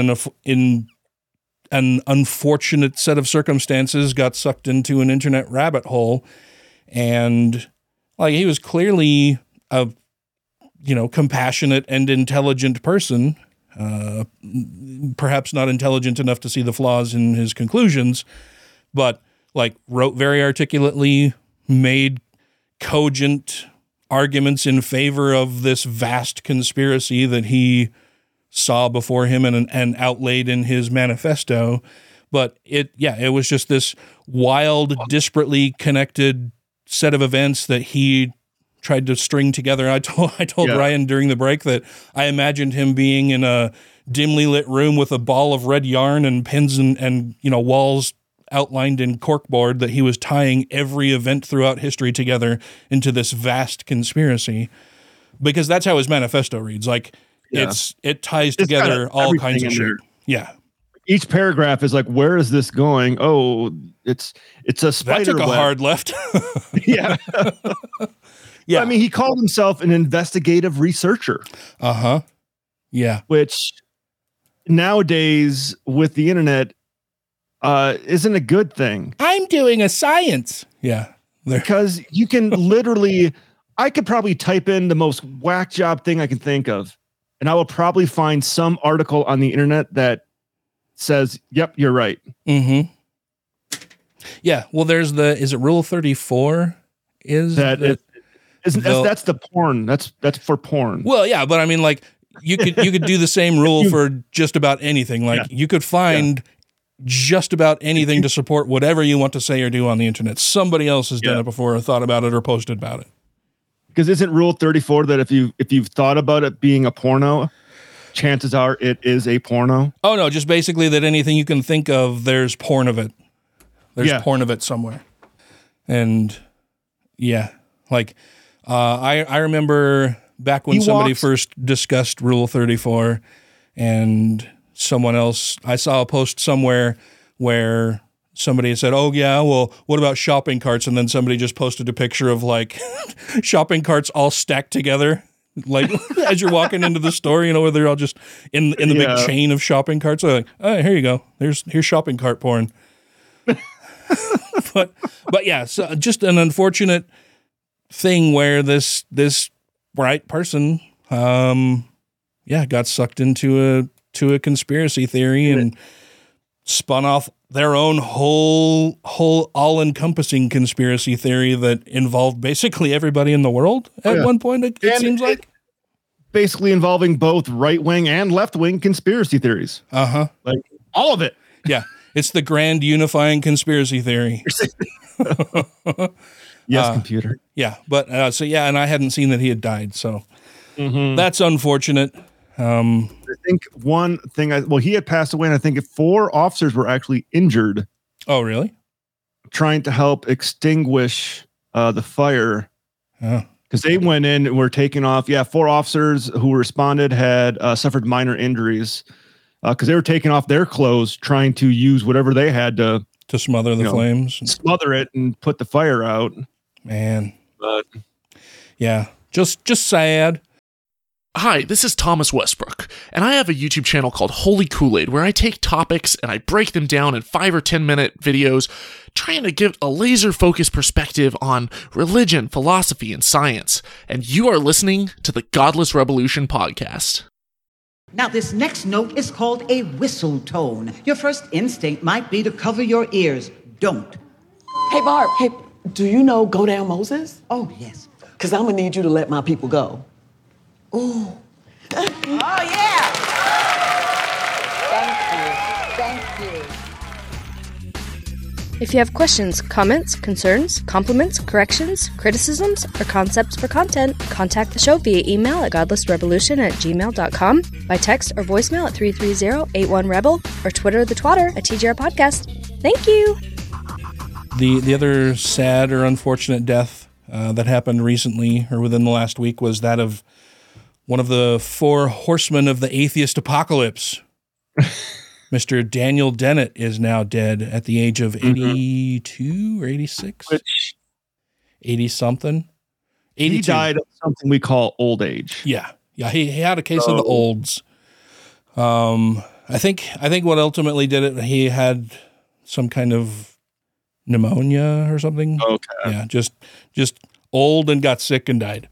an unfortunate set of circumstances, got sucked into an internet rabbit hole, and like, he was clearly a compassionate and intelligent person. Perhaps not intelligent enough to see the flaws in his conclusions, but like, wrote very articulately, made cogent arguments in favor of this vast conspiracy that he saw before him and outlaid in his manifesto. But it was just this wild, disparately connected set of events that he tried to string together. I told Ryan during the break that I imagined him being in a dimly lit room with a ball of red yarn and pins and walls outlined in corkboard, that he was tying every event throughout history together into this vast conspiracy, because that's how his manifesto reads. Like, it ties together all kinds of shit. Yeah.
Each paragraph is like, where is this going? Oh, it's a spider
That took
web.
a hard left.
Yeah. Yeah. I mean, he called himself an investigative researcher.
Uh-huh. Yeah.
Which nowadays with the internet isn't a good thing.
I'm doing a science. Yeah.
Because you can literally, I could probably type in the most whack job thing I can think of, and I will probably find some article on the internet that says, yep, you're right.
Mm-hmm. Yeah. Well, is it Rule 34?
That's the porn. That's for porn.
Well, yeah, but I mean, like, you could do the same rule for just about anything. Like, you could find just about anything to support whatever you want to say or do on the internet. Somebody else has done it before, or thought about it, or posted about it.
Because isn't Rule 34 that if you've thought about it being a porno, chances are it is a porno?
Oh no, just basically that anything you can think of, there's porn of it. There's porn of it somewhere. And yeah, like I remember back when somebody first discussed Rule 34, and someone else, I saw a post somewhere where somebody had said, oh yeah, well, what about shopping carts? And then somebody just posted a picture of like shopping carts all stacked together. Like as you're walking into the store, where they're all just in the big chain of shopping carts. So like, oh, here you go. Here's shopping cart porn. but yeah, so just an unfortunate thing where this bright person, got sucked into a conspiracy theory and spun off their own whole all-encompassing conspiracy theory that involved basically everybody in the world at one point. It seems like
basically involving both right-wing and left-wing conspiracy theories.
Uh-huh.
Like all of it.
Yeah. It's the grand unifying conspiracy theory.
Yes, computer.
Yeah. But and I hadn't seen that he had died. So that's unfortunate.
I think one thing, he had passed away, and I think 4 officers were actually injured.
Oh, really?
Trying to help extinguish the fire. Because they went in and were taking off. Yeah, 4 officers who responded had suffered minor injuries because they were taking off their clothes, trying to use whatever they had to
smother the flames,
smother it, and put the fire out.
Man, but yeah, just sad.
Hi, this is Thomas Westbrook, and I have a YouTube channel called Holy Kool-Aid where I take topics and I break them down in 5 or 10 minute videos, trying to give a laser-focused perspective on religion, philosophy, and science. And you are listening to the Godless Revolution podcast.
Now, this next note is called a whistle tone. Your first instinct might be to cover your ears. Don't.
Hey, Barb, do you know Go Down Moses?
Oh, yes.
Because I'm going to need you to let my people go. Ooh.
Oh, yeah.
Thank you. If you have questions, comments, concerns, compliments, corrections, criticisms, or concepts for content, contact the show via email at godlessrevolution@gmail.com, by text or voicemail at 330-81-REBEL, or Twitter the twatter at TGR Podcast. Thank you.
The other sad or unfortunate death that happened recently or within the last week was that of one of the 4 horsemen of the atheist apocalypse. Mr. Daniel Dennett is now dead at the age of 82 or 86? 80-something. 82.
He died of something we call old age.
Yeah. He had a case of the olds. I think what ultimately did it, he had some kind of pneumonia or something.
Okay.
Yeah, just old and got sick and died.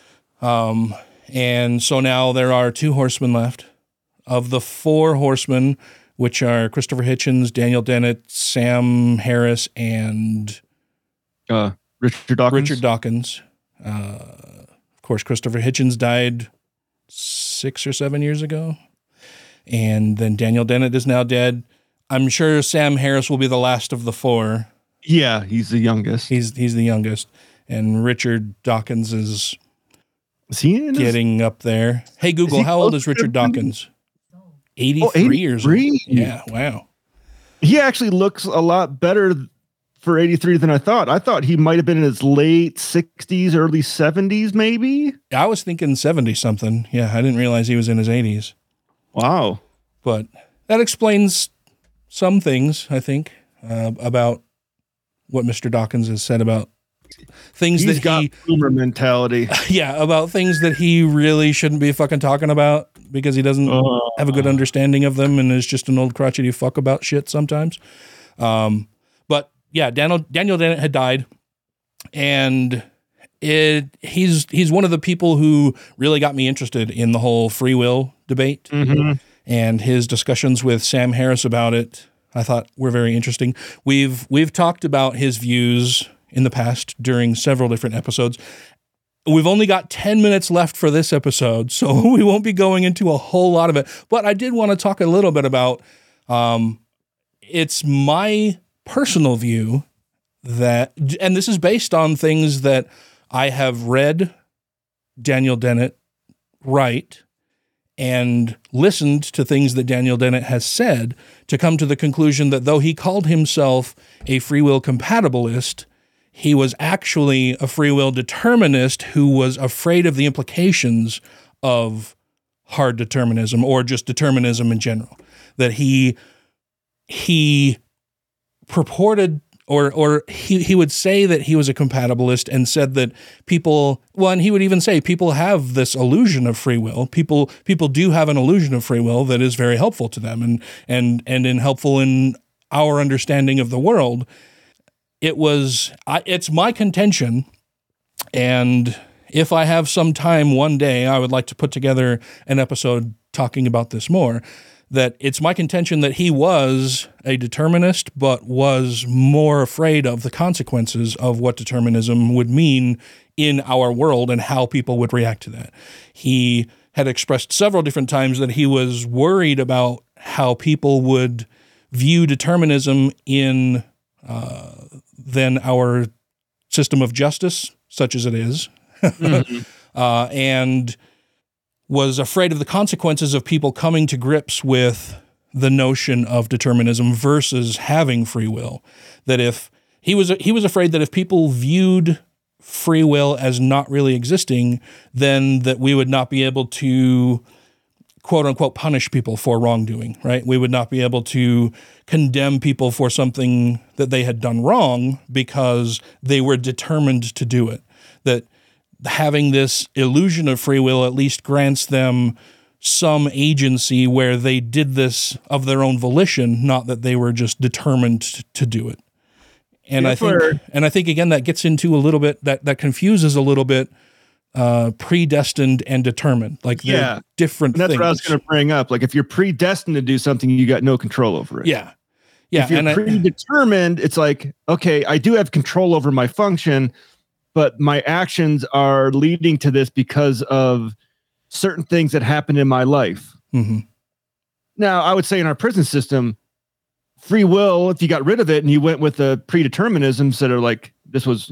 And so now there are 2 horsemen left. Of the 4 horsemen, which are Christopher Hitchens, Daniel Dennett, Sam Harris, and
Richard Dawkins.
Richard Dawkins. Of course, Christopher Hitchens died 6 or 7 years ago. And then Daniel Dennett is now dead. I'm sure Sam Harris will be the last of the 4.
Yeah, he's the youngest.
He's the youngest. And Richard Dawkins is getting up there. Hey, Google, how old is Richard Dawkins? 83 years old. Yeah, wow.
He actually looks a lot better for 83 than I thought. I thought he might have been in his late 60s, early 70s, maybe.
I was thinking 70-something. Yeah, I didn't realize he was in his 80s.
Wow.
But that explains some things, I think, about what Mr. Dawkins has said about things
He's got boomer mentality.
Yeah, about things that he really shouldn't be fucking talking about because he doesn't have a good understanding of them and is just an old crotchety fuck about shit sometimes. But yeah, Daniel Dennett had died, and he's one of the people who really got me interested in the whole free will debate, and his discussions with Sam Harris about it, I thought were very interesting. We've talked about his views in the past during several different episodes. We've only got 10 minutes left for this episode, so we won't be going into a whole lot of it. But I did want to talk a little bit about, it's my personal view that, and this is based on things that I have read Daniel Dennett write and listened to things that Daniel Dennett has said to come to the conclusion that though he called himself a free will compatibilist, he was actually a free will determinist who was afraid of the implications of hard determinism or just determinism in general. That he purported or he would say that he was a compatibilist and said that and he would even say people have this illusion of free will. People do have an illusion of free will that is very helpful to them and helpful in our understanding of the world. It's my contention, and if I have some time one day, I would like to put together an episode talking about this more, that it's my contention that he was a determinist, but was more afraid of the consequences of what determinism would mean in our world and how people would react to that. He had expressed several different times that he was worried about how people would view determinism in than our system of justice, such as it is. And was afraid of the consequences of people coming to grips with the notion of determinism versus having free will. That if he was afraid that if people viewed free will as not really existing, then that we would not be able to, quote unquote, punish people for wrongdoing, right? We would not be able to condemn people for something that they had done wrong because they were determined to do it. That having this illusion of free will at least grants them some agency where they did this of their own volition, not that they were just determined to do it. And I think again, that gets into a little bit, that confuses a little bit predestined and determined. Like they're different things.
That's what I was going to bring up. Like if you're predestined to do something, you got no control over it.
Yeah. Yeah.
If you're predetermined, it's like, okay, I do have control over my function, but my actions are leading to this because of certain things that happened in my life.
Mm-hmm.
Now, I would say in our prison system, free will, if you got rid of it and you went with the predeterminisms that are like, this was,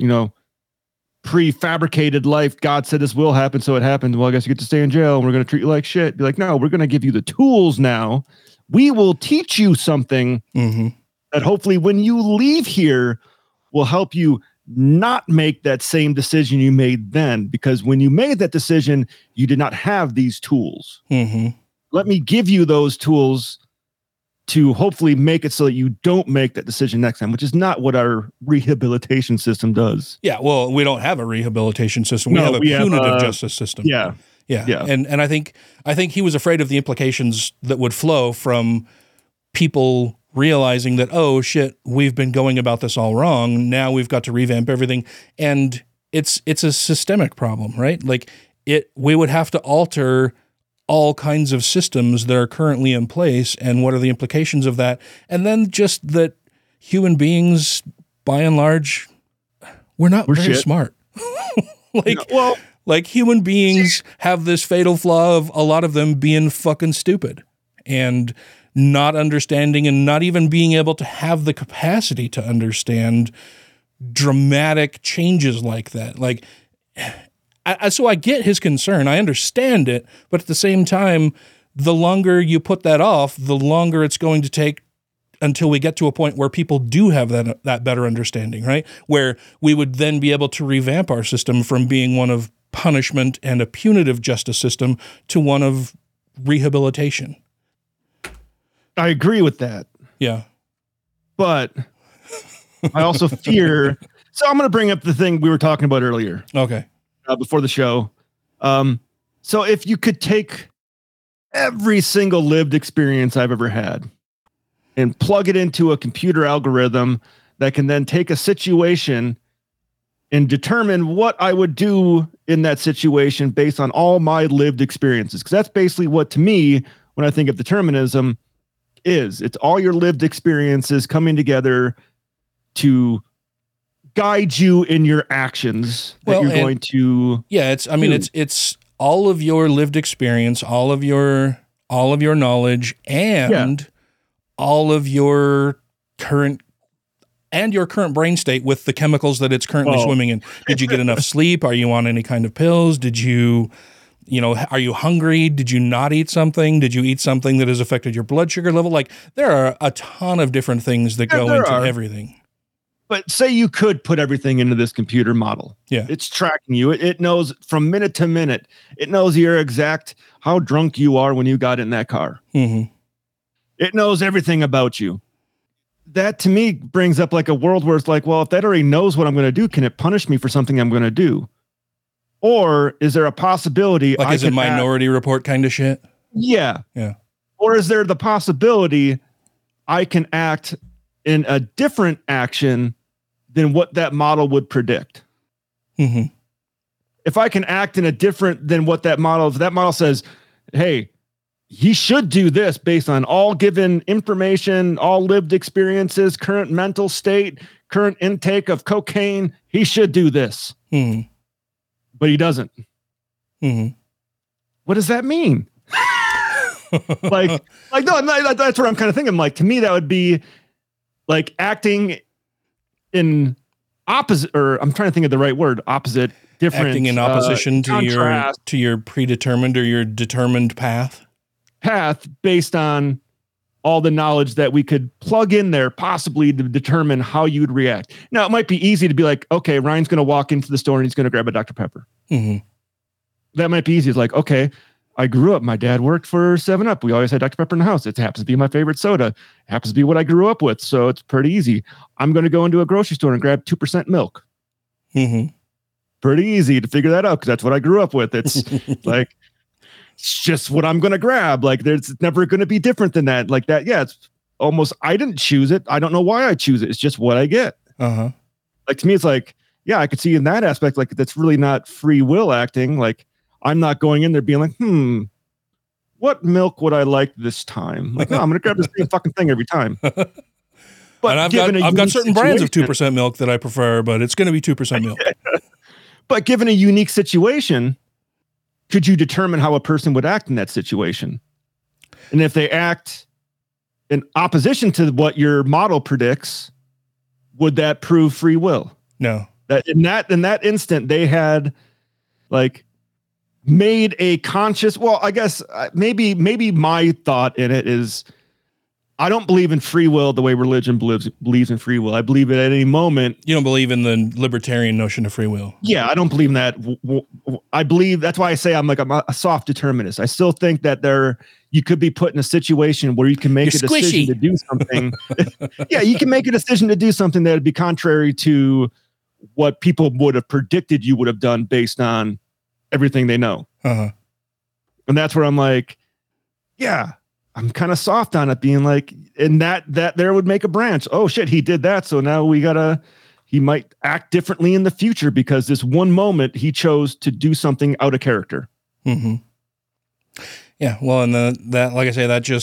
prefabricated life. God said this will happen, so it happened. Well, I guess you get to stay in jail and we're going to treat you like shit. Be like, no, we're going to give you the tools now. We will teach you something that hopefully when you leave here will help you not make that same decision you made then. Because when you made that decision, you did not have these tools. Let me give you those tools to hopefully make it so that you don't make that decision next time, which is not what our rehabilitation system does.
Yeah, well, we don't have a rehabilitation system. We have a punitive justice system.
Yeah.
And I think he was afraid of the implications that would flow from people realizing that, oh shit, we've been going about this all wrong. Now we've got to revamp everything. And it's a systemic problem, right? Like we would have to alter all kinds of systems that are currently in place, and what are the implications of that? And then just that human beings, by and large, we're very smart. Like human beings have this fatal flaw of a lot of them being fucking stupid and not understanding and not even being able to have the capacity to understand dramatic changes like that. Like, so I get his concern. I understand it. But at the same time, the longer you put that off, the longer it's going to take until we get to a point where people do have that better understanding, right? Where we would then be able to revamp our system from being one of punishment and a punitive justice system to one of rehabilitation.
I agree with that.
Yeah.
But I also fear... So I'm going to bring up the thing we were talking about earlier.
Okay.
Before the show. So if you could take every single lived experience I've ever had and plug it into a computer algorithm that can then take a situation and determine what I would do in that situation based on all my lived experiences. Because that's basically what, to me, when I think of determinism, is. It's all your lived experiences coming together to guide you in your actions that you're going to.
Yeah, it's all of your lived experience, all of your knowledge, and all of your current brain state with the chemicals that it's currently swimming in. Did you get enough sleep? Are you on any kind of pills? Did you are you hungry? Did you not eat something? Did you eat something that has affected your blood sugar level? Like, there are a ton of different things that go into everything.
But say you could put everything into this computer model.
Yeah.
It's tracking you. It knows from minute to minute. It knows your exact how drunk you are when you got in that car.
Mm-hmm.
It knows everything about you. That to me brings up like a world where it's like, well, if that already knows what I'm going to do, can it punish me for something I'm going to do? Or is there a possibility?
Like, is it Minority Report kind of shit?
Yeah.
Yeah.
Or is there the possibility I can act in a different action than what that model would predict?
Mm-hmm.
If I can act in a different than what that model, if that model says, hey, he should do this based on all given information, all lived experiences, current mental state, current intake of cocaine, he should do this.
Mm-hmm.
But he doesn't.
Mm-hmm.
What does that mean? like no, that's what I'm kind of thinking. Like, to me, that would be like acting in opposite, or I'm trying to think of the right word, opposite different
acting in opposition to your predetermined or your determined path
based on all the knowledge that we could plug in there possibly to determine how you would react. Now, it might be easy to be like, okay, Ryan's going to walk into the store and he's going to grab a Dr. Pepper.
Mm-hmm.
That might be easy. It's like, okay, I grew up. My dad worked for 7-Up. We always had Dr. Pepper in the house. It happens to be my favorite soda. It happens to be what I grew up with. So it's pretty easy. I'm going to go into a grocery store and grab 2% milk.
Mm-hmm.
Pretty easy to figure that out because that's what I grew up with. It's like, it's just what I'm going to grab. Like, there's never going to be different than that. Like that. Yeah. It's almost, I didn't choose it. I don't know why I choose it. It's just what I get.
Uh-huh.
Like, to me, it's like, yeah, I could see in that aspect, like, that's really not free will acting. Like, I'm not going in there being like, what milk would I like this time? Like, no, I'm going to grab the same fucking thing every time. But
and I've got certain brands of 2% milk that I prefer, but it's going to be 2% milk.
But given a unique situation, could you determine how a person would act in that situation? And if they act in opposition to what your model predicts, would that prove free will?
No.
That in that instant, they had like made a conscious. Well, I guess maybe my thought in it is, I don't believe in free will the way religion believes in free will. I believe at any moment.
You don't believe in the libertarian notion of free will.
Yeah, I don't believe in that. I believe, that's why I say I'm a soft determinist. I still think that you could be put in a situation where you can make a decision to do something. Yeah, you can make a decision to do something that would be contrary to what people would have predicted you would have done based on everything they know.
Uh-huh.
And that's where I'm like, yeah, I'm kind of soft on it, being like, and that there would make a branch. Oh shit, he did that. So now he might act differently in the future because this one moment he chose to do something out of character.
Mm-hmm. Yeah. Well, and that, like I say, that's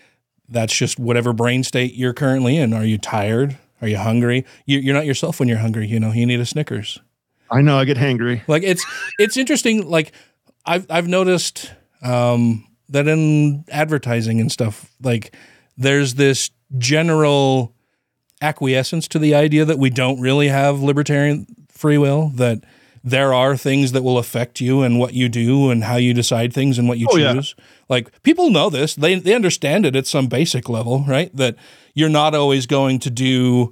just whatever brain state you're currently in. Are you tired? Are you hungry? You're not yourself when you're hungry. You need a Snickers.
I know, I get hangry.
Like it's interesting. Like I've noticed, that in advertising and stuff, like there's this general acquiescence to the idea that we don't really have libertarian free will, that there are things that will affect you and what you do and how you decide things and what you choose. Yeah. Like, people know this, they understand it at some basic level, right? That you're not always going to do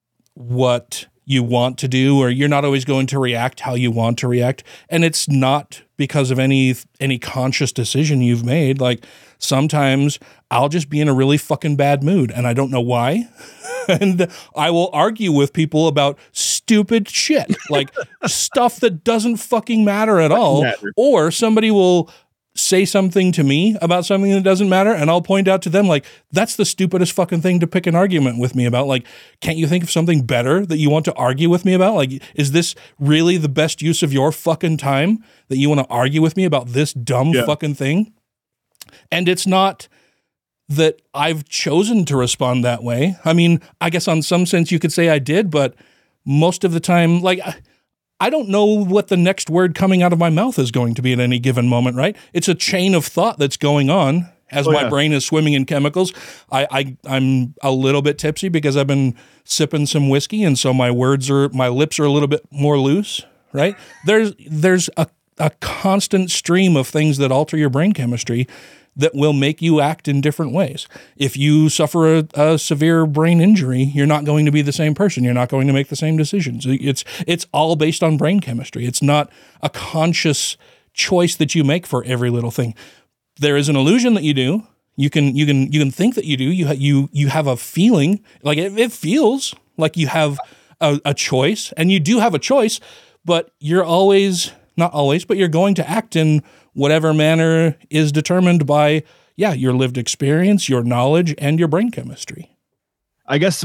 what you want to do, or you're not always going to react how you want to react. And it's not because of any conscious decision you've made. Like, sometimes I'll just be in a really fucking bad mood and I don't know why. And I will argue with people about stupid shit, like stuff that doesn't fucking matter at all. Or somebody will say something to me about something that doesn't matter, and I'll point out to them, like, that's the stupidest fucking thing to pick an argument with me about. Like, can't you think of something better that you want to argue with me about? Like, is this really the best use of your fucking time that you want to argue with me about this dumb fucking thing? And it's not that I've chosen to respond that way. I mean, I guess on some sense you could say I did, but most of the time, like, I don't know what the next word coming out of my mouth is going to be at any given moment, right? It's a chain of thought that's going on as my brain is swimming in chemicals. I'm a little bit tipsy because I've been sipping some whiskey, and so my lips are a little bit more loose, right? There's a constant stream of things that alter your brain chemistry that will make you act in different ways. If you suffer a severe brain injury, you're not going to be the same person. You're not going to make the same decisions. It's all based on brain chemistry. It's not a conscious choice that you make for every little thing. There is an illusion that you do. You can think that you do. You have a feeling, like it feels like you have a choice, and you do have a choice, but you're not always, but you're going to act in whatever manner is determined by, your lived experience, your knowledge, and your brain chemistry.
I guess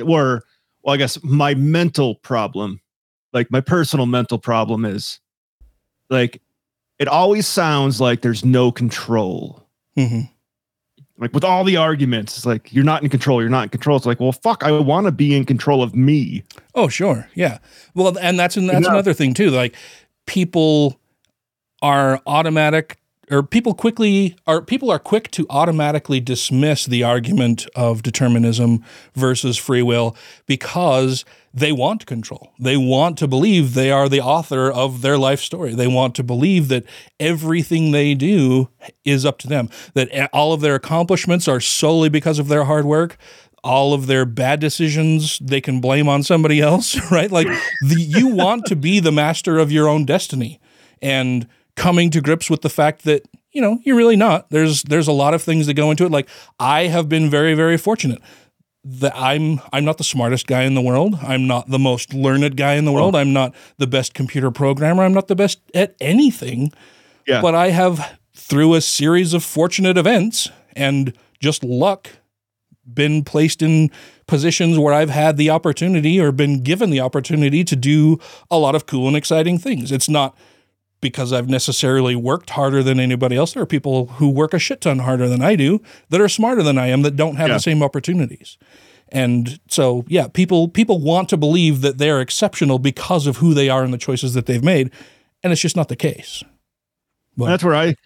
I guess my mental problem, like my personal mental problem, is like, it always sounds like there's no control.
Mm-hmm.
Like, with all the arguments, it's like, you're not in control. You're not in control. It's like, well, fuck, I want to be in control of me.
Oh, sure. Yeah. Well, and that's another thing too. Like, people are automatic people are quick to automatically dismiss the argument of determinism versus free will because they want control. They want to believe they are the author of their life story. They want to believe that everything they do is up to them, that all of their accomplishments are solely because of their hard work. All of their bad decisions they can blame on somebody else, right? Like you want to be the master of your own destiny, and coming to grips with the fact that, you know, you're really not. There's a lot of things that go into it. Like I have been very, very fortunate that I'm not the smartest guy in the world. I'm not the most learned guy in the world. I'm not the best computer programmer. I'm not the best at anything. Yeah. But I have, through a series of fortunate events and just luck, been placed in positions where I've had the opportunity or been given the opportunity to do a lot of cool and exciting things. It's not because I've necessarily worked harder than anybody else. There are people who work a shit ton harder than I do that are smarter than I am that don't have the same opportunities. And so, yeah, people want to believe that they're exceptional because of who they are and the choices that they've made. And it's just not the case.
But that's where I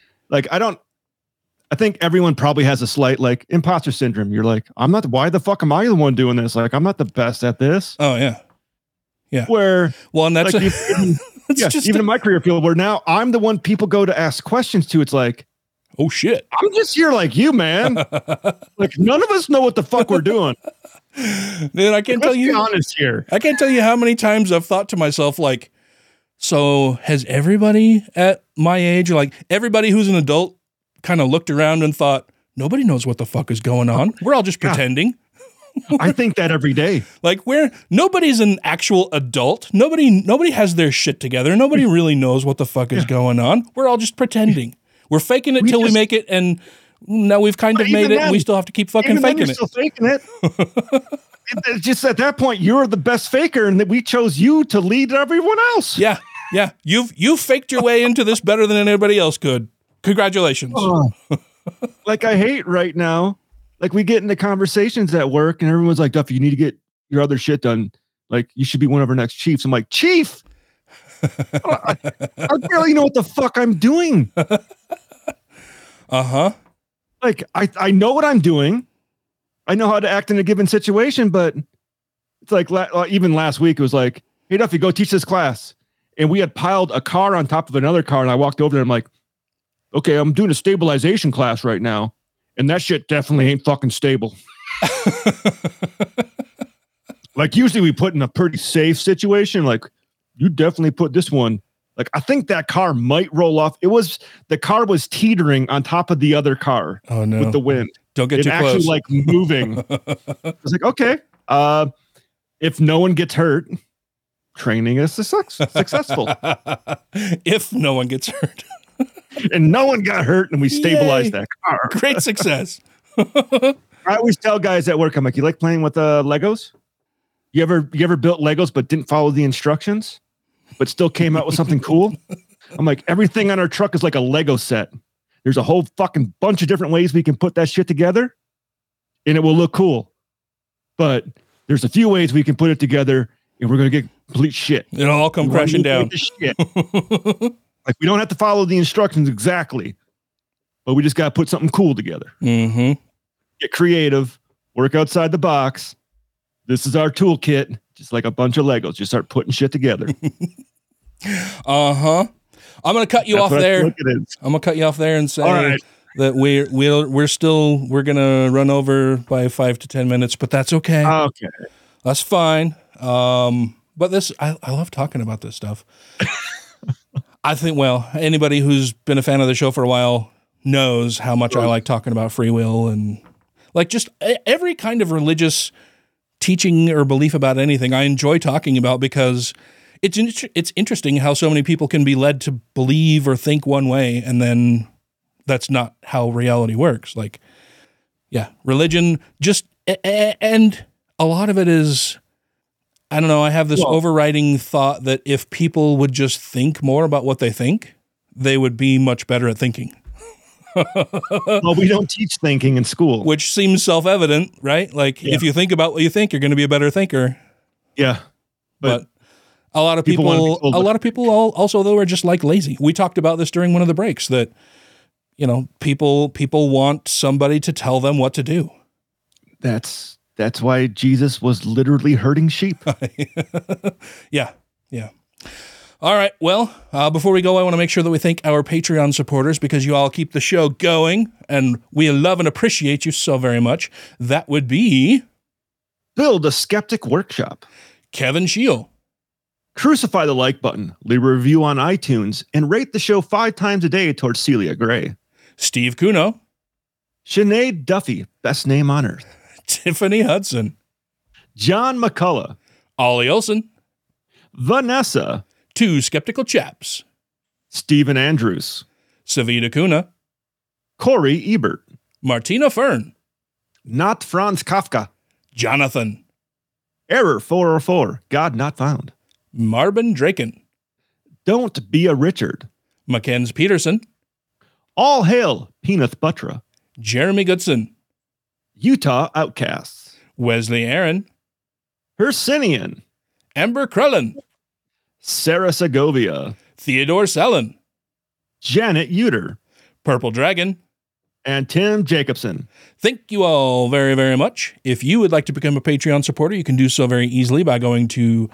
think everyone probably has a slight like imposter syndrome. You're like, why the fuck am I the one doing this? Like, I'm not the best at this.
Oh yeah. Yeah.
And that's like, even in my career field where now I'm the one people go to ask questions to. It's like,
oh shit,
I'm just here like you, man. Like none of us know what the fuck we're doing.
Dude, I can't tell you.
Be honest here.
I can't tell you how many times I've thought to myself, like, so has everybody at my age, or like everybody who's an adult, kind of looked around and thought, nobody knows what the fuck is going on. We're all just pretending.
I think that every day.
Like nobody's an actual adult. Nobody has their shit together. Nobody really knows what the fuck is going on. We're all just pretending. We're faking it till we make it, and now we've kind of made it. And we still have to keep fucking faking it.
Still faking it. It's just at that point, you're the best faker, and that we chose you to lead everyone else.
Yeah, yeah. You've faked your way into this better than anybody else could. Congratulations.
Like I hate right now. Like we get into conversations at work and everyone's like, Duffy, you need to get your other shit done. Like you should be one of our next chiefs. I'm like, Chief, I barely know what the fuck I'm doing. Like I know what I'm doing. I know how to act in a given situation, but it's like even last week it was like, hey Duffy, go teach this class. And we had piled a car on top of another car, and I walked over there and I'm like, okay, I'm doing a stabilization class right now. And that shit definitely ain't fucking stable. Like usually we put in a pretty safe situation. Like you definitely put this one. Like I think that car might roll off. The car was teetering on top of the other car.
Oh no!
With the wind.
Don't get too close.
Actually like moving. I was like, okay. If no one gets hurt, training is successful.
If no one gets hurt.
And no one got hurt, and we stabilized that car.
Great success.
I always tell guys at work, I'm like, you like playing with Legos? You ever built Legos but didn't follow the instructions, but still came out with something cool? I'm like, everything on our truck is like a Lego set. There's a whole fucking bunch of different ways we can put that shit together, and it will look cool. But there's a few ways we can put it together, and we're going to get complete shit.
It'll all come crashing down.
Like, we don't have to follow the instructions exactly, but we just got to put something cool together.
Mm-hmm.
Get creative, work outside the box. This is our toolkit, just like a bunch of Legos. Just start putting shit together.
I'm going to cut you off there. I'm going to cut you off there and say that we're going to run over by 5 to 10 minutes, but that's okay.
Okay.
That's fine. But I love talking about this stuff. I think, anybody who's been a fan of the show for a while knows how much I like talking about free will and like just every kind of religious teaching or belief about anything I enjoy talking about because it's interesting how so many people can be led to believe or think one way and then that's not how reality works. Like, yeah, religion and a lot of it is, I don't know, I have this overriding thought that if people would just think more about what they think, they would be much better at thinking.
Well, we don't teach thinking in school.
Which seems self-evident, right? Like, if you think about what you think, you're going to be a better thinker.
Yeah.
But a lot of people also, though, are just like lazy. We talked about this during one of the breaks, that people want somebody to tell them what to do.
That's why Jesus was literally herding sheep.
Yeah. All right. Well, before we go, I want to make sure that we thank our Patreon supporters because you all keep the show going, and we love and appreciate you so very much. That would be
Build a Skeptic Workshop,
Kevin Shield,
Crucify the Like Button, leave a review on iTunes, and rate the show 5 times a day towards Celia Gray,
Steve Kuno,
Sinead Duffy, best name on earth,
Tiffany Hudson,
John McCullough,
Ollie Olson,
Vanessa,
2 Skeptical Chaps,
Stephen Andrews,
Savita Kuna,
Corey Ebert,
Martina Fern,
Not Franz Kafka,
Jonathan,
Error 404, God Not Found,
Marvin Draken,
Don't Be a Richard,
Mackenzie Peterson,
All Hail Peneth Buttra,
Jeremy Goodson,
Utah Outcasts,
Wesley Aaron,
Hersinian,
Amber Krellin,
Sarah Segovia,
Theodore Sellen,
Janet Uter,
Purple Dragon,
and Tim Jacobson.
Thank you all very, very much. If you would like to become a Patreon supporter, you can do so very easily by going to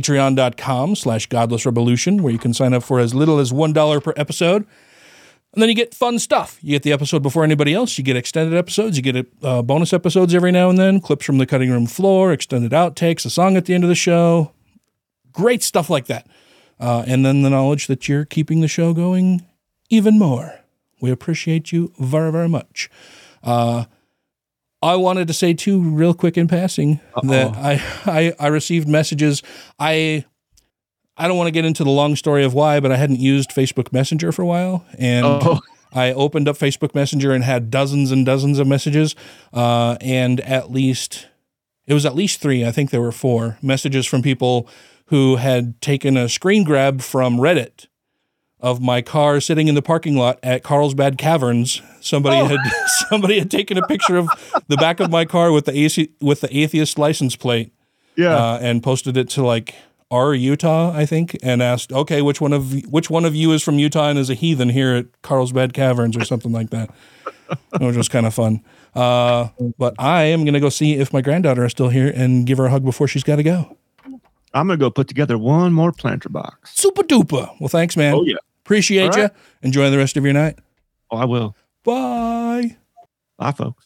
patreon.com/godlessrevolution, where you can sign up for as little as $1 per episode. And then you get fun stuff. You get the episode before anybody else. You get extended episodes. You get bonus episodes every now and then, clips from the cutting room floor, extended outtakes, a song at the end of the show. Great stuff like that. And then the knowledge that you're keeping the show going even more. We appreciate you very, very much. I wanted to say, too, real quick in passing, that I received messages. I don't want to get into the long story of why, but I hadn't used Facebook Messenger for a while. And I opened up Facebook Messenger and had dozens and dozens of messages. And it was at least 3, I think there were 4 messages from people who had taken a screen grab from Reddit of my car sitting in the parking lot at Carlsbad Caverns. Somebody had taken a picture of the back of my car with the atheist license plate.
Yeah.
And posted it to like our Utah, I think, and asked, okay, which one of you is from Utah and is a heathen here at Carlsbad Caverns or something like that, which was kind of fun. But I am going to go see if my granddaughter is still here and give her a hug before she's got to go.
I'm going to go put together one more planter box.
Super duper. Well, thanks, man.
Oh, yeah.
Appreciate you. Enjoy the rest of your night.
Oh, I will.
Bye.
Bye, folks.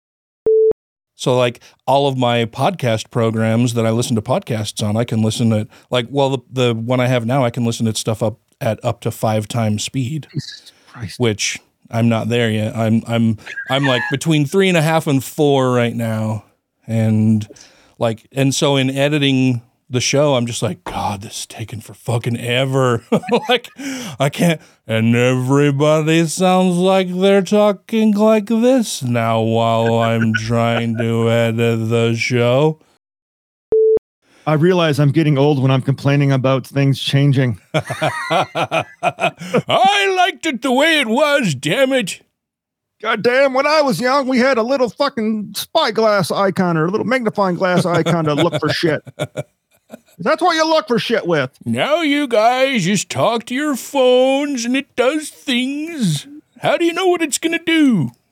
So, like, all of my podcast programs that I listen to podcasts on, I can listen to, like, well, the one I have now, I can listen to stuff up to 5 times speed,
Jesus Christ.
Which I'm not there yet. I'm like between 3.5 and 4 right now. And so in editing the show, I'm just like, God, this is taking for fucking ever. Like, I can't. And everybody sounds like they're talking like this now while I'm trying to edit the show.
I realize I'm getting old when I'm complaining about things changing.
I liked it the way it was, damn it.
God damn, when I was young, we had a little fucking spyglass icon or a little magnifying glass icon to look for shit. That's what you look for shit with.
Now you guys just talk to your phones and it does things. How do you know what it's going to do?